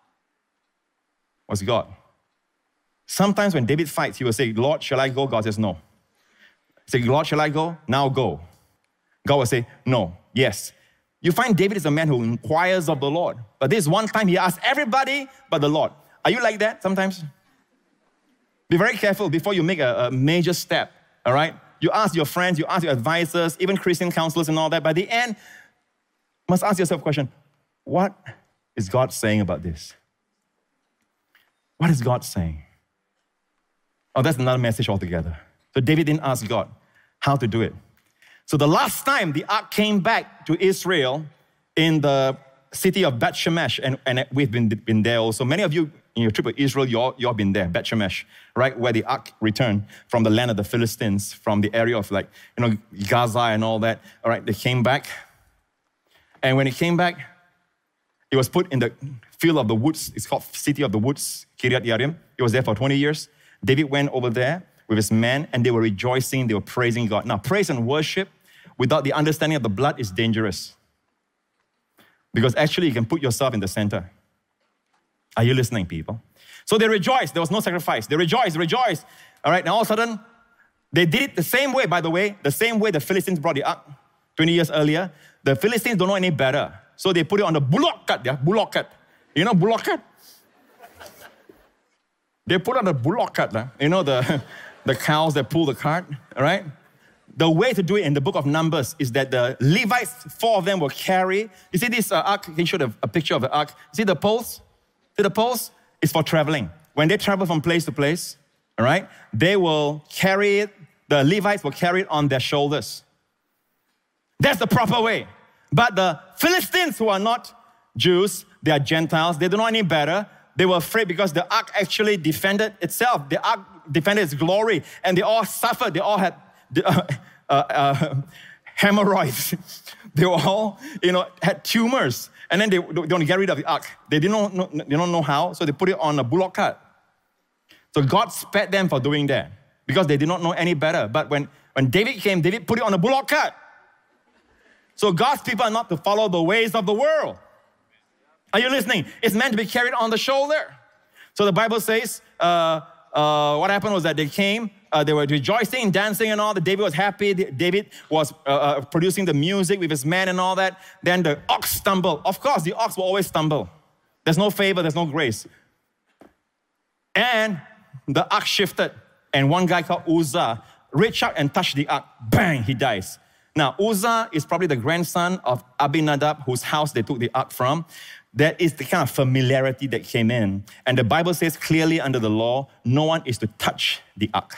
was God. Sometimes when David fights, he will say, Lord, shall I go? God says, no. He says, Lord, shall I go? Now go. God will say, no, yes. You find David is a man who inquires of the Lord. But this one time he asks everybody but the Lord. Are you like that sometimes? Be very careful before you make a, a major step, all right? You ask your friends, you ask your advisors, even Christian counselors and all that. By the end, you must ask yourself a question, what is God saying about this? What is God saying? Oh, that's another message altogether. So David didn't ask God how to do it. So the last time the ark came back to Israel in the city of Beth Shemesh, and, and we've been, been there also. Many of you in your trip to Israel, you all, you all been there, Beth Shemesh, right? Where the ark returned from the land of the Philistines, from the area of like, you know, Gaza and all that. All right, they came back. And when it came back, He was put in the field of the woods. It's called City of the Woods, Kiryat Yarim. He was there for twenty years. David went over there with his men, and they were rejoicing. They were praising God. Now, praise and worship without the understanding of the blood is dangerous. Because actually, you can put yourself in the center. Are you listening, people? So they rejoiced. There was no sacrifice. They rejoiced, rejoiced. All right, now all of a sudden, they did it the same way, by the way, the same way the Philistines brought the ark twenty years earlier. The Philistines don't know any better. So they put it on the bullock cart. Yeah, bullock cart. You know bullock cart? They put on the bullock cart. Uh, you know the, the cows that pull the cart, all right? The way to do it in the book of Numbers is that the Levites, four of them will carry. You see this uh, ark? Can you show the, a picture of the ark? See the poles? See the poles? It's for traveling. When they travel from place to place, all right, they will carry it. The Levites will carry it on their shoulders. That's the proper way. But the Philistines, who are not Jews, they are Gentiles, they don't know any better. They were afraid because the ark actually defended itself. The ark defended its glory, and they all suffered. They all had uh, uh, uh, hemorrhoids. They were all, you know, had tumors. And then they, they want to get rid of the ark. They didn't know, they don't know how, so they put it on a bullock cart. So God spared them for doing that because they did not know any better. But when, when David came, David put it on a bullock cart. So God's people are not to follow the ways of the world. Are you listening? It's meant to be carried on the shoulder. So the Bible says, uh, uh, what happened was that they came, uh, they were rejoicing, dancing and all. The David was happy. David was uh, uh, producing the music with his men and all that. Then the ox stumbled. Of course, the ox will always stumble. There's no favor, there's no grace. And the ark shifted. And one guy called Uzzah reached out and touched the ark. Bang, he dies. Now, Uzzah is probably the grandson of Abinadab, whose house they took the ark from. That is the kind of familiarity that came in. And the Bible says clearly under the law, no one is to touch the ark.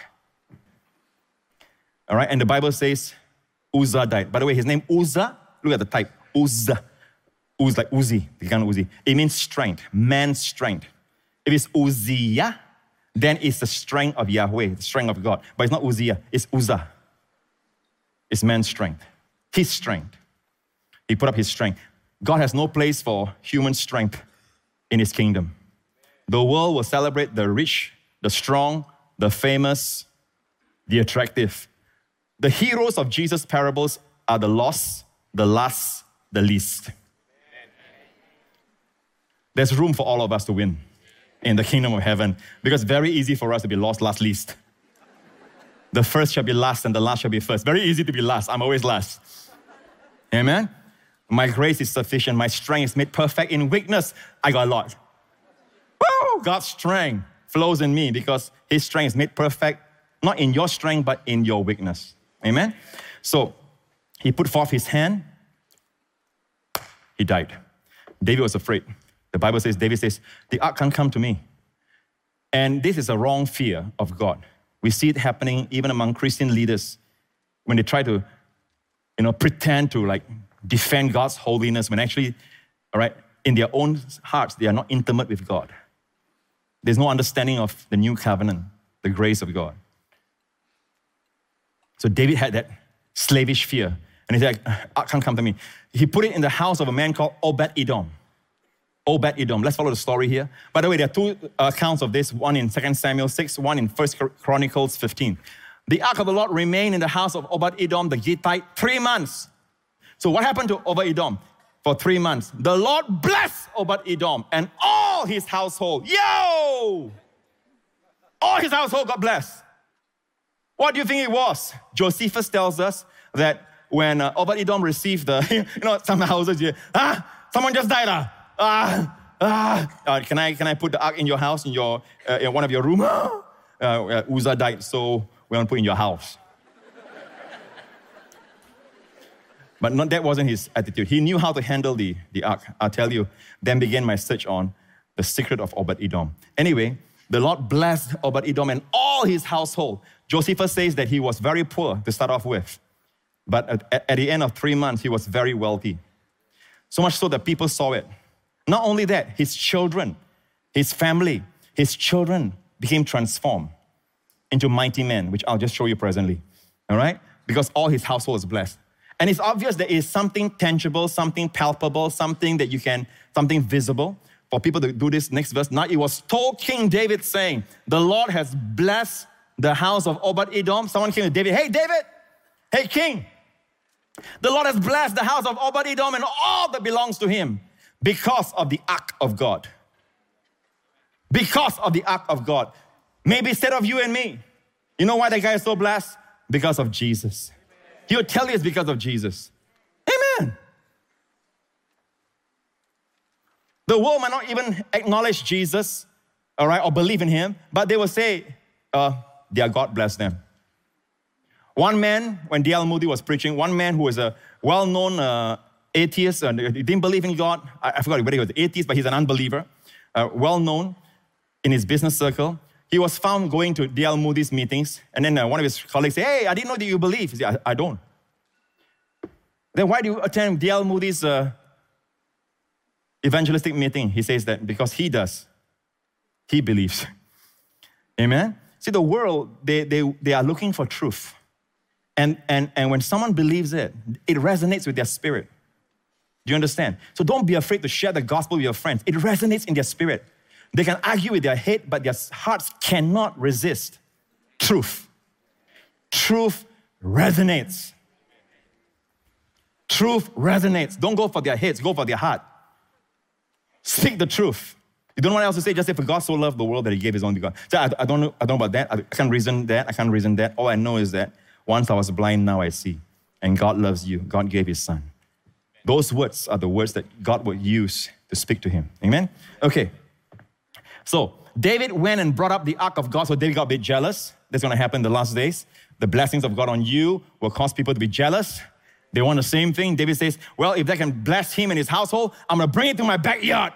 All right, and the Bible says Uzzah died. By the way, his name Uzzah, look at the type, Uzzah. Uz like Uzi, the kind of Uzi. It means strength, man's strength. If it's Uzziah, then it's the strength of Yahweh, the strength of God. But it's not Uzziah, it's Uzzah. It's man's strength, his strength. He put up his strength. God has no place for human strength in his kingdom. The world will celebrate the rich, the strong, the famous, the attractive. The heroes of Jesus' parables are the lost, the last, the least. There's room for all of us to win in the kingdom of heaven because it's very easy for us to be lost, last, least. The first shall be last and the last shall be first. Very easy to be last. I'm always last. Amen? My grace is sufficient. My strength is made perfect in weakness. I got a lot. Woo! God's strength flows in me because his strength is made perfect, not in your strength, but in your weakness. Amen? So he put forth his hand. He died. David was afraid. The Bible says, David says, the ark can't come to me. And this is a wrong fear of God. We see it happening even among Christian leaders when they try to, you know, pretend to like defend God's holiness when actually, all right, in their own hearts, they are not intimate with God. There's no understanding of the new covenant, the grace of God. So David had that slavish fear. And he said, ark can't come to me. He put it in the house of a man called Obed-Edom. Obed-Edom. Let's follow the story here. By the way, there are two accounts of this, one in Second Samuel six, one in First Chronicles fifteen. The ark of the Lord remained in the house of Obed-Edom, the Gittite, three months. So what happened to Obed-Edom for three months? The Lord blessed Obed-Edom and all his household. Yo! All his household got blessed. What do you think it was? Josephus tells us that when uh, Obed-Edom received the, you know, some houses, you, ah, someone just died, ah. Ah, ah, uh, can I can I put the ark in your house, in your uh, in one of your rooms? Uh, uh, Uzzah died, so we want to put it in your house. But not, that wasn't his attitude. He knew how to handle the, the ark. I'll tell you. Then began my search on the secret of Obed-Edom. Anyway, the Lord blessed Obed-Edom and all his household. Josephus says that he was very poor to start off with. But at, at the end of three months, he was very wealthy. So much so that people saw it. Not only that, his children, his family, his children became transformed into mighty men, which I'll just show you presently, all right? Because all his household is blessed. And it's obvious there is something tangible, something palpable, something that you can something visible for people to do this next verse. Now it was told King David saying, the Lord has blessed the house of Obed-Edom. Someone came to David, hey David, hey king, the Lord has blessed the house of Obed-Edom and all that belongs to him because of the ark of God. Because of the ark of God. Maybe instead of you and me. You know why that guy is so blessed? Because of Jesus. He will tell you it's because of Jesus. Amen. The world might not even acknowledge Jesus, all right, or believe in him, but they will say, uh, their God bless them. One man, when D L Moody was preaching, one man who was a well-known uh, atheist, uh, he didn't believe in God. I, I forgot whether he was an atheist, but he's an unbeliever, uh, well-known in his business circle. He was found going to D L Moody's meetings, and then uh, one of his colleagues said, hey, I didn't know that you believe. He said, I, I don't. Then why do you attend D L Moody's uh, evangelistic meeting? He says that because he does. He believes. Amen? See, the world, they, they, they are looking for truth. And, and, and when someone believes it, it resonates with their spirit. Do you understand? So don't be afraid to share the gospel with your friends. It resonates in their spirit. They can argue with their head, but their hearts cannot resist truth. Truth resonates. Truth resonates. Don't go for their heads, go for their heart. Speak the truth. You don't know what else to say, just say, for God so loved the world that he gave his only God. So I, I, don't know, I don't know about that. I can't reason that. I can't reason that. All I know is that once I was blind, now I see. And God loves you. God gave his son. Those words are the words that God would use to speak to him. Amen? Okay. So David went and brought up the ark of God. So David got a bit jealous. That's going to happen in the last days. The blessings of God on you will cause people to be jealous. They want the same thing. David says, well, if they can bless him and his household, I'm going to bring it to my backyard.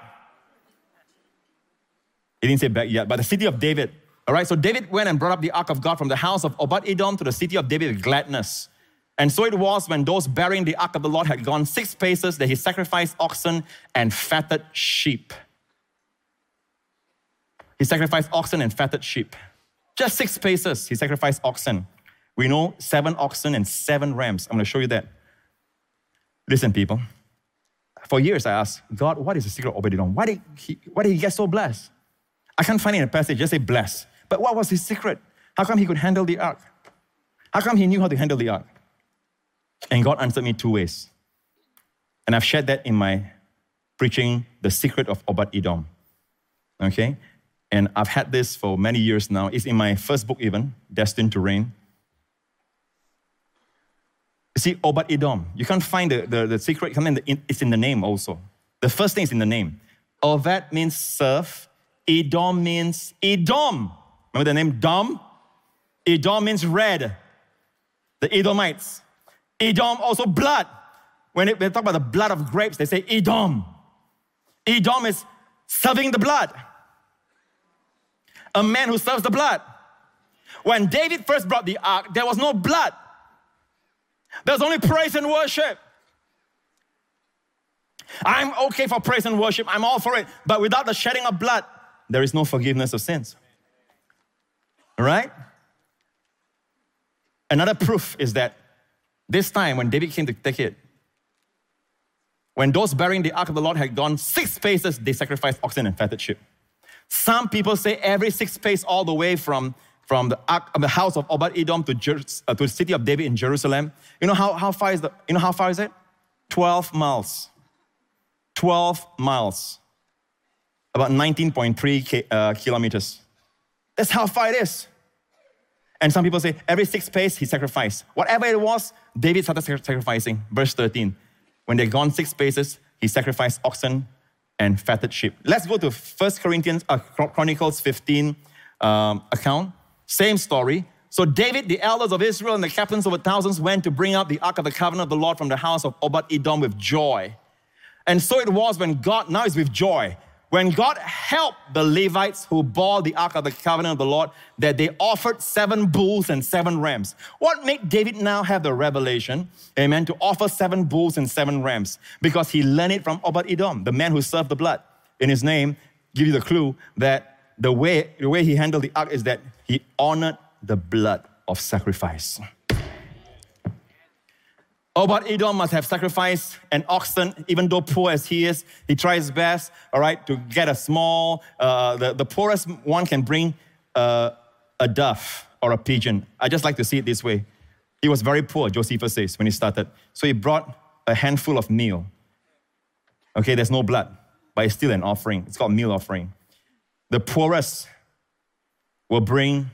He didn't say backyard, but the city of David. All right, so David went and brought up the ark of God from the house of Obed-Edom to the city of David with gladness. And so it was when those bearing the ark of the Lord had gone six paces that he sacrificed oxen and fatted sheep. He sacrificed oxen and fatted sheep. Just six paces, he sacrificed oxen. We know seven oxen and seven rams. I'm going to show you that. Listen, people. For years I asked, God, what is the secret of Obed-Edom? Why did he, why did he get so blessed? I can't find it in a passage, just say blessed. But what was his secret? How come he could handle the ark? How come he knew how to handle the ark? And God answered me two ways. And I've shared that in my preaching, The Secret of Obed-Edom. Okay? And I've had this for many years now. It's in my first book even, Destined to Reign. You see, Obed-Edom, you can't find the, the, the secret, it's in the name also. The first thing is in the name. Obed means serve. Edom means Edom. Remember the name Dom? Edom means red. The Edomites. Edom also blood. When they, when they talk about the blood of grapes, they say Edom. Edom is serving the blood. A man who serves the blood. When David first brought the ark, there was no blood. There was only praise and worship. I'm okay for praise and worship. I'm all for it. But without the shedding of blood, there is no forgiveness of sins. All right? Another proof is that this time when David came to take it, when those bearing the ark of the Lord had gone six paces, they sacrificed oxen and fatted sheep. Some people say every six paces all the way from, from the ark of the house of Obed-Edom to, Jer- uh, to the city of David in Jerusalem. You know how, how far is the, you know how far is it? twelve miles. twelve miles. About nineteen point three k, uh, kilometers. That's how far it is. And some people say every six paces he sacrificed. Whatever it was, David started sacrificing. Verse thirteen. When they'd gone six paces, he sacrificed oxen and fatted sheep. Let's go to First Corinthians, uh, Chronicles fifteen um, account. Same story. So David, the elders of Israel, and the captains of the thousands went to bring up the ark of the covenant of the Lord from the house of Obed-Edom with joy. And so it was when God, now it's with joy, when God helped the Levites who bore the ark of the covenant of the Lord, that they offered seven bulls and seven rams. What made David now have the revelation, amen, to offer seven bulls and seven rams? Because he learned it from Obed-Edom, the man who served the blood. In his name, give you the clue that the way, the way he handled the ark is that he honored the blood of sacrifice. Obed-Edom must have sacrificed an oxen, even though poor as he is. He tries his best, all right, to get a small, uh, the, the poorest one can bring uh, a dove or a pigeon. I just like to see it this way. He was very poor, Josephus says, when he started. So he brought a handful of meal. Okay, there's no blood, but it's still an offering. It's called meal offering. The poorest will bring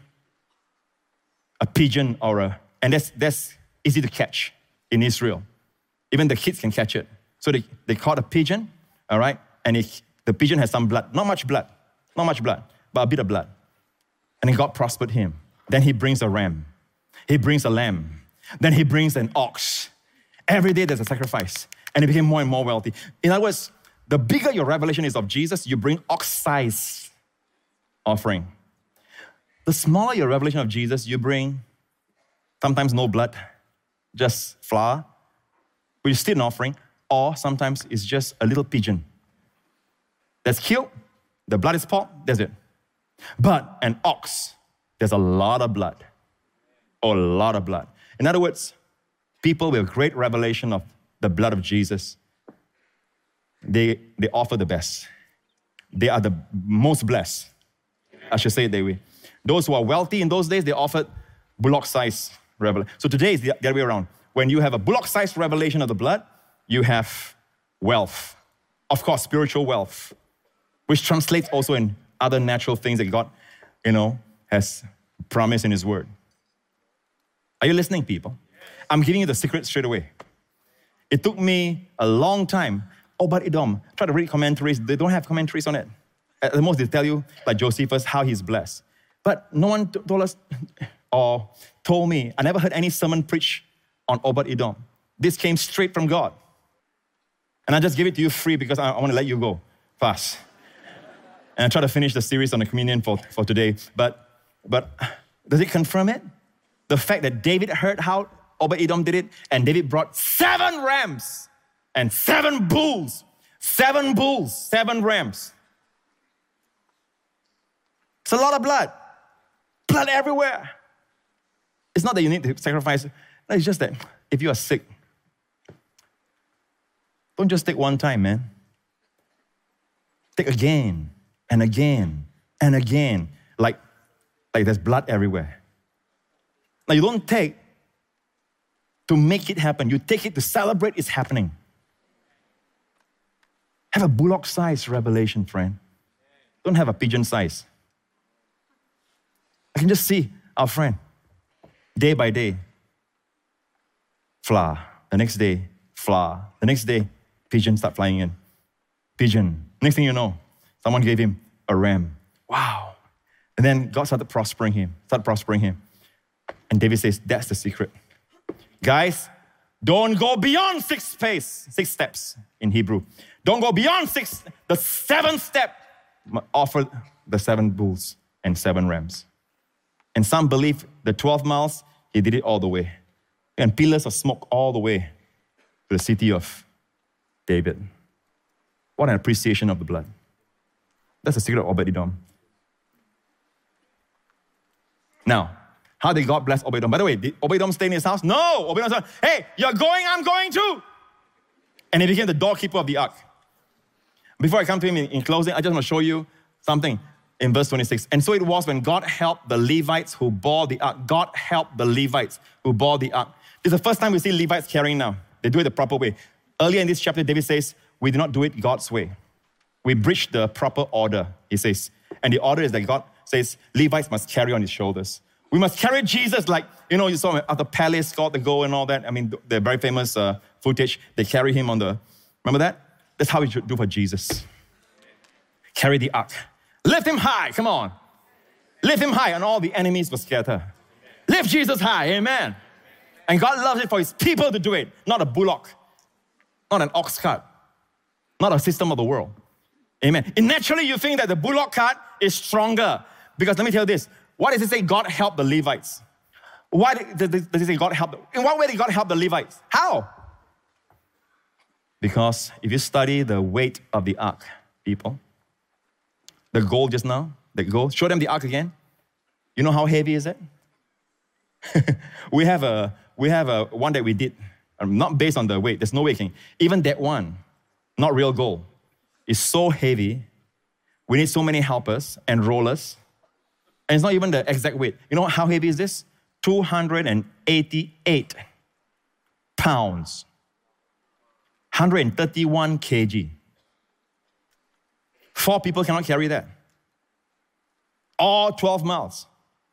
a pigeon or a, and that's, that's easy to catch in Israel. Even the kids can catch it. So they, they caught a pigeon, all right? And it, the pigeon has some blood. Not much blood. Not much blood, but a bit of blood. And then God prospered him. Then he brings a ram. He brings a lamb. Then he brings an ox. Every day there's a sacrifice. And he became more and more wealthy. In other words, the bigger your revelation is of Jesus, you bring ox-size offering. The smaller your revelation of Jesus, you bring sometimes no blood, just flour, which is still an offering, or sometimes it's just a little pigeon that's killed, the blood is poured, that's it. But an ox, there's a lot of blood, a lot of blood. In other words, people with great revelation of the blood of Jesus, they, they offer the best. They are the most blessed. I should say it that way. Those who are wealthy in those days, they offered bullock-sized revelation. So today is the other way around. When you have a bullock-sized revelation of the blood, you have wealth. Of course, spiritual wealth, which translates also in other natural things that God, you know, has promised in His Word. Are you listening, people? I'm giving you the secret straight away. It took me a long time. Obed-Edom, try to read commentaries. They don't have commentaries on it. At the most, they tell you, like Josephus, how he's blessed. But no one told us or told me. I never heard any sermon preach on Obed-Edom. This came straight from God. And I just give it to you free because I, I want to let you go fast. And I try to finish the series on the communion for, for today. But, but does it confirm it? The fact that David heard how Obed-Edom did it, and David brought seven rams and seven bulls. Seven bulls, seven rams. It's a lot of blood. Blood everywhere. It's not that you need to sacrifice. No, it's just that if you are sick, don't just take one time, man. Take again and again and again. Like, like there's blood everywhere. Now you don't take to make it happen. You take it to celebrate it's happening. Have a bullock-sized revelation, friend. Don't have a pigeon size. I can just see our friend, day by day, flour. The next day, flour. The next day, pigeons start flying in. Pigeon. Next thing you know, someone gave him a ram. Wow. And then God started prospering him, started prospering him. And David says, that's the secret. Guys, don't go beyond six pace, six steps in Hebrew. Don't go beyond six, the seventh step. Offer the seven bulls and seven rams. And some believe the twelve miles, he did it all the way. And pillars of smoke all the way to the city of David. What an appreciation of the blood. That's the secret of Obed-Edom. Now, how did God bless Obed-Edom? By the way, did Obed-Edom stay in his house? No! Obed-Edom said, hey, you're going, I'm going too! And he became the doorkeeper of the ark. Before I come to him in, in closing, I just want to show you something in verse twenty-six. And so it was when God helped the Levites who bore the ark. God helped the Levites who bore the ark. This is the first time we see Levites carrying now. They do it the proper way. Earlier in this chapter, David says, we do not do it God's way. We breach the proper order, he says. And the order is that God says, Levites must carry on his shoulders. We must carry Jesus like, you know, you saw at the palace, God, the go and all that. I mean, the very famous uh, footage. They carry him on the, remember that? That's how we should do for Jesus. Carry the ark. Lift him high, come on. Lift him high and all the enemies will scatter. Lift Jesus high, amen. And God loves it for his people to do it, not a bullock, not an ox cart, not a system of the world. Amen. And naturally you think that the bullock cart is stronger because let me tell you this. Why does it say God helped the Levites? Why does it say God helped them? In what way did God help the Levites? How? Because if you study the weight of the ark, people, the gold just now, the gold, show them the ark again. You know how heavy is it? we have a we have a one that we did um, not based on the weight, there's no way it can. Even that one, not real gold, is so heavy. We need so many helpers and rollers. And it's not even the exact weight. You know how heavy is this? two hundred eighty-eight pounds. one hundred thirty-one kilograms. Four people cannot carry that. All twelve miles.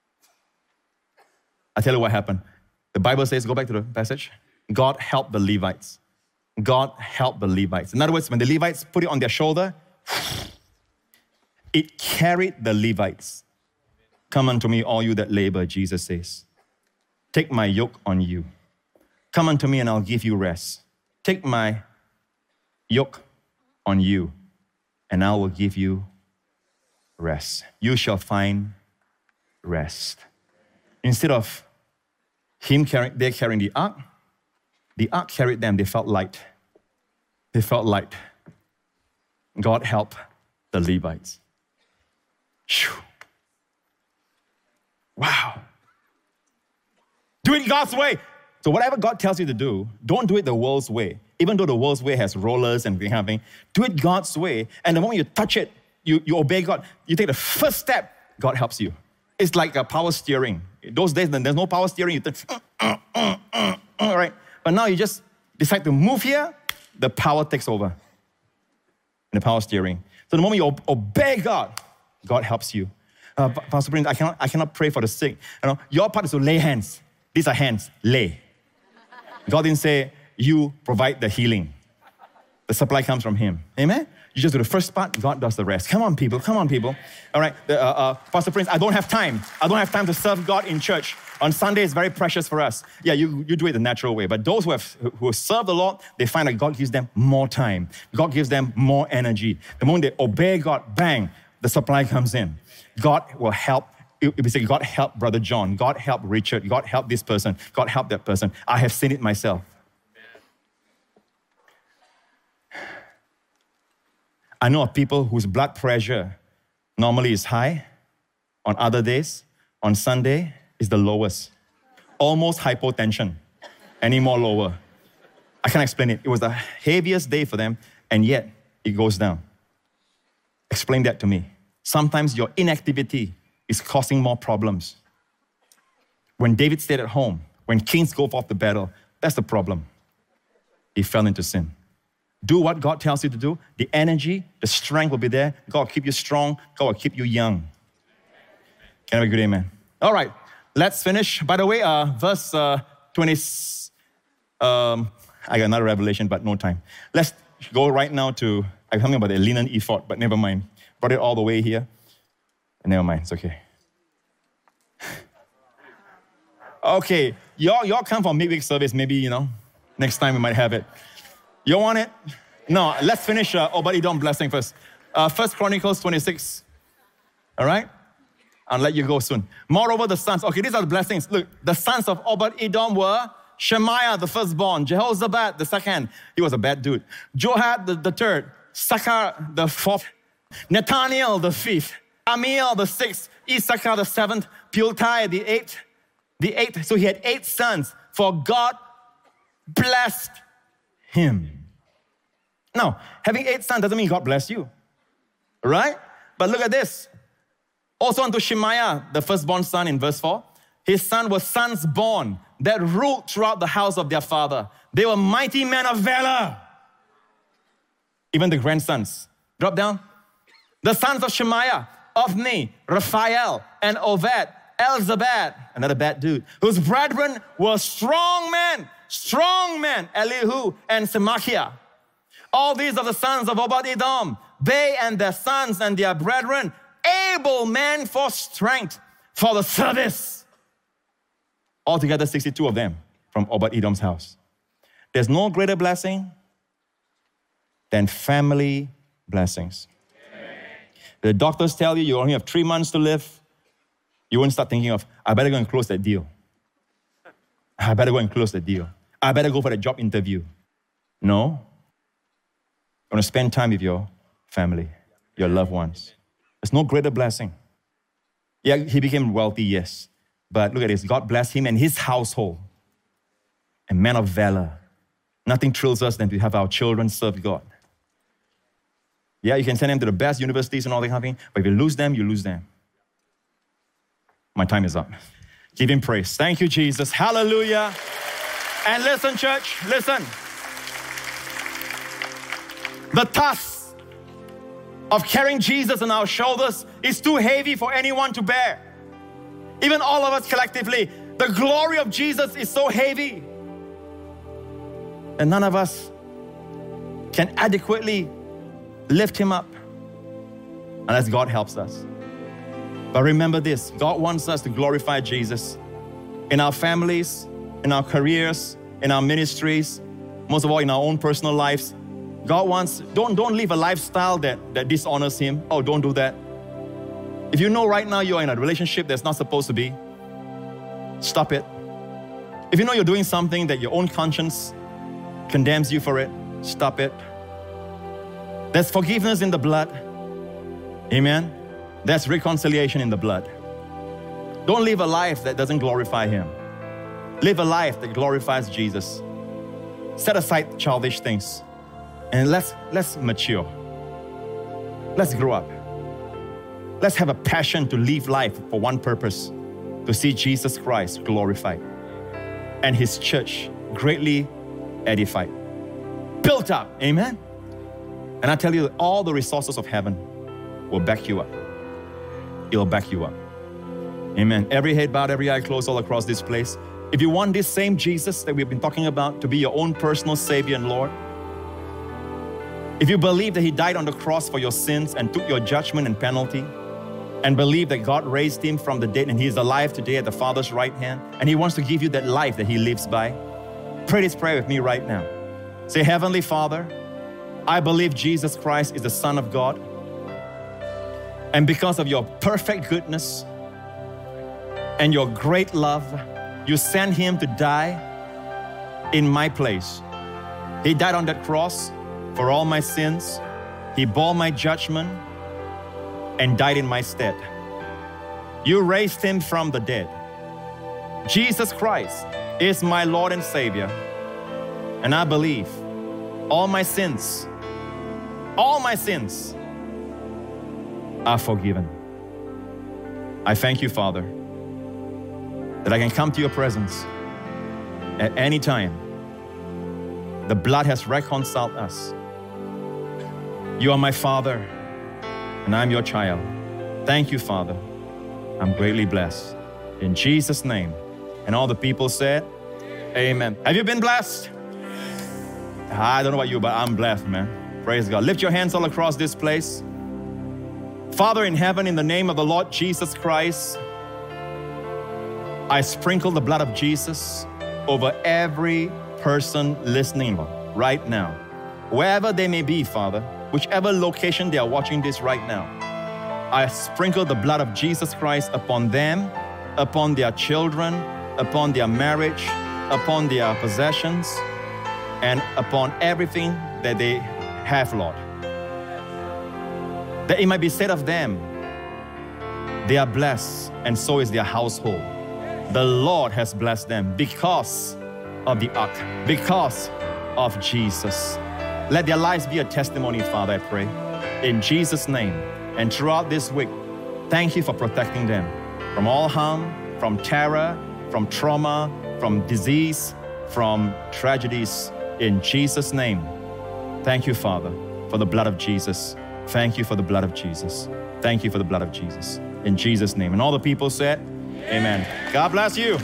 I tell you what happened. The Bible says, go back to the passage. God helped the Levites. God helped the Levites. In other words, when the Levites put it on their shoulder, it carried the Levites. Come unto me, all you that labor, Jesus says. Take my yoke on you. Come unto me and I'll give you rest. Take my yoke on you and I will give you rest. You shall find rest. Instead of him carrying, they're carrying the ark, the ark carried them. They felt light. They felt light. God help the Levites. Whew. Wow. Do it God's way. So whatever God tells you to do, don't do it the world's way. Even though the world's way has rollers and that kind of thing, do it God's way. And the moment you touch it, you, you obey God. You take the first step, God helps you. It's like a power steering. In those days, there's no power steering. You think, uh, uh, uh, uh, uh, right? But now you just decide to move here, the power takes over. And the power steering. So the moment you obey God, God helps you. Uh, Pastor Prince, I cannot, I cannot pray for the sick. You know, your part is to lay hands. These are hands, lay. God didn't say, you provide the healing. The supply comes from him. Amen? You just do the first part, God does the rest. Come on, people. Come on, people. All right, the, uh, uh, Pastor Prince, I don't have time. I don't have time to serve God in church. On Sunday, it's very precious for us. Yeah, you, you do it the natural way. But those who have who serve the Lord, they find that God gives them more time. God gives them more energy. The moment they obey God, bang, the supply comes in. God will help. If we say, God help Brother John, God help Richard, God help this person, God help that person. I have seen it myself. I know of people whose blood pressure normally is high. On other days, on Sunday, is the lowest. Almost hypotension. Any more lower. I can't explain it. It was the heaviest day for them, and yet it goes down. Explain that to me. Sometimes your inactivity is causing more problems. When David stayed at home, when kings go forth to battle, that's the problem. He fell into sin. Do what God tells you to do. The energy, the strength will be there. God will keep you strong. God will keep you young. Can I have a good amen? All right, let's finish. By the way, uh, verse uh, twenty, um, I got another revelation, but no time. Let's go right now to, I'm talking about the linen ephod, but never mind. Brought it all the way here. Never mind, it's okay. Okay, y'all, y'all come for midweek service, maybe, you know, next time we might have it. You want it? No, let's finish uh, Obed-Edom blessing first. Uh, First Chronicles twenty-six, all right? I'll let you go soon. Moreover, the sons, okay, these are the blessings. Look, the sons of Obed-Edom were Shemaiah, the firstborn, Jehoshaphat, the second, he was a bad dude, Joab, the, the third, Sakar, the fourth, Nathaniel, the fifth, Amiel, the sixth, Issachar, the seventh, Pultai, the eighth, the eighth. So he had eight sons, for God blessed him. Now, having eight sons doesn't mean God bless you, right? But look at this. Also unto Shemaiah, the firstborn son in verse four, his son was sons born that ruled throughout the house of their father. They were mighty men of valor. Even the grandsons. Drop down. The sons of Shemaiah, Othni, Raphael, and Oved, Elzabad, another bad dude, whose brethren were strong men, strong men, Elihu and Semachiah. All these are the sons of Obed-Edom, they and their sons and their brethren, able men for strength, for the service. Altogether, sixty-two of them from Obed-Edom's house. There's no greater blessing than family blessings. The doctors tell you you only have three months to live, you won't start thinking of, I better go and close that deal. I better go and close the deal. I better go for the job interview. No. You want to spend time with your family, your loved ones. There's no greater blessing. Yeah, he became wealthy, yes. But look at this. God blessed him and his household. A man of valor. Nothing thrills us than to have our children serve God. Yeah, you can send them to the best universities and all that kind of thing, but if you lose them, you lose them. My time is up. Give him praise. Thank you, Jesus. Hallelujah. And listen, church, listen. The task of carrying Jesus on our shoulders is too heavy for anyone to bear. Even all of us collectively, the glory of Jesus is so heavy. And none of us can adequately lift him up unless God helps us. But remember this, God wants us to glorify Jesus in our families, in our careers, in our ministries, most of all in our own personal lives. God wants, don't, don't live a lifestyle that, that dishonors him. Oh, don't do that. If you know right now you're in a relationship that's not supposed to be, stop it. If you know you're doing something that your own conscience condemns you for it, stop it. There's forgiveness in the blood. Amen. There's reconciliation in the blood. Don't live a life that doesn't glorify him. Live a life that glorifies Jesus. Set aside childish things and let's, let's mature. Let's grow up. Let's have a passion to live life for one purpose, to see Jesus Christ glorified and his church greatly edified, built up. Amen. And I tell you, all the resources of heaven will back you up. It'll back you up. Amen. Every head bowed, every eye closed all across this place. If you want this same Jesus that we've been talking about to be your own personal Savior and Lord, if you believe that he died on the cross for your sins and took your judgment and penalty, and believe that God raised him from the dead and he is alive today at the Father's right hand, and he wants to give you that life that he lives by, pray this prayer with me right now. Say, Heavenly Father, I believe Jesus Christ is the Son of God. And because of your perfect goodness and your great love, you sent him to die in my place. He died on that cross for all my sins. He bore my judgment and died in my stead. You raised him from the dead. Jesus Christ is my Lord and Savior. And I believe all my sins, all my sins are forgiven. I thank you, Father, that I can come to your presence at any time. The blood has reconciled us. You are my Father, and I'm your child. Thank you, Father. I'm greatly blessed. In Jesus' name. And all the people said, amen. Have you been blessed? I don't know about you, but I'm blessed, man. Praise God. Lift your hands all across this place. Father in heaven, in the name of the Lord Jesus Christ, I sprinkle the blood of Jesus over every person listening right now. Wherever they may be, Father, whichever location they are watching this right now, I sprinkle the blood of Jesus Christ upon them, upon their children, upon their marriage, upon their possessions, and upon everything that they have, Lord. That it might be said of them, they are blessed, and so is their household. The Lord has blessed them because of the ark, because of Jesus. Let their lives be a testimony, Father, I pray. In Jesus' name. And throughout this week, thank you for protecting them from all harm, from terror, from trauma, from disease, from tragedies. In Jesus' name. Thank you, Father, for the blood of Jesus. Thank you for the blood of Jesus. Thank you for the blood of Jesus. In Jesus' name. And all the people said, amen. God bless you.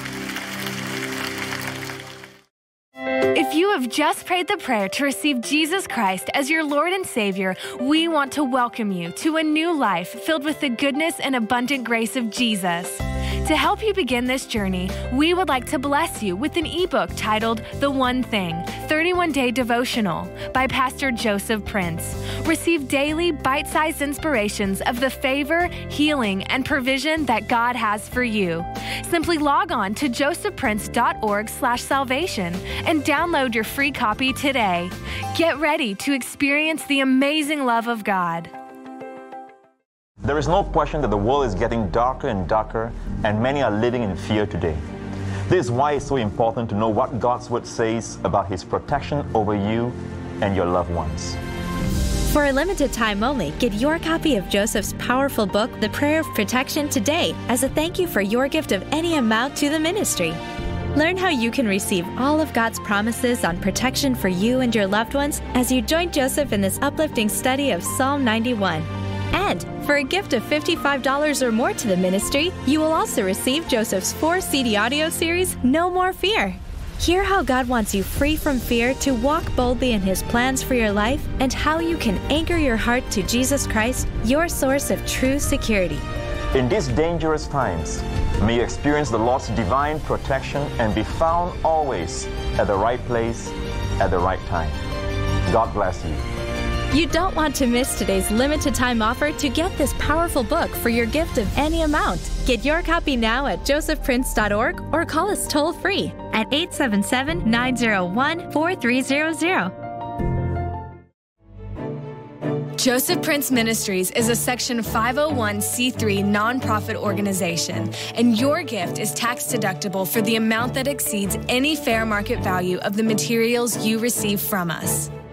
If you have just prayed the prayer to receive Jesus Christ as your Lord and Savior, we want to welcome you to a new life filled with the goodness and abundant grace of Jesus. To help you begin this journey, we would like to bless you with an ebook titled The One Thing, thirty-one day Devotional by Pastor Joseph Prince. Receive daily bite-sized inspirations of the favor, healing, and provision that God has for you. Simply log on to josephprince.org slash salvation and download your free copy today. Get ready to experience the amazing love of God. There is no question that the world is getting darker and darker, and many are living in fear today. This is why it's so important to know what God's Word says about His protection over you and your loved ones. For a limited time only, get your copy of Joseph's powerful book, The Prayer of Protection, today as a thank you for your gift of any amount to the ministry. Learn how you can receive all of God's promises on protection for you and your loved ones as you join Joseph in this uplifting study of Psalm ninety-one. And for a gift of fifty-five dollars or more to the ministry, you will also receive Joseph's four C D audio series, No More Fear. Hear how God wants you free from fear to walk boldly in His plans for your life and how you can anchor your heart to Jesus Christ, your source of true security. In these dangerous times, may you experience the Lord's divine protection and be found always at the right place at the right time. God bless you. You don't want to miss today's limited time offer to get this powerful book for your gift of any amount. Get your copy now at joseph prince dot org or call us toll free at eight seven seven, nine zero one, four three zero zero. Joseph Prince Ministries is a Section five oh one c three nonprofit organization, and your gift is tax deductible for the amount that exceeds any fair market value of the materials you receive from us.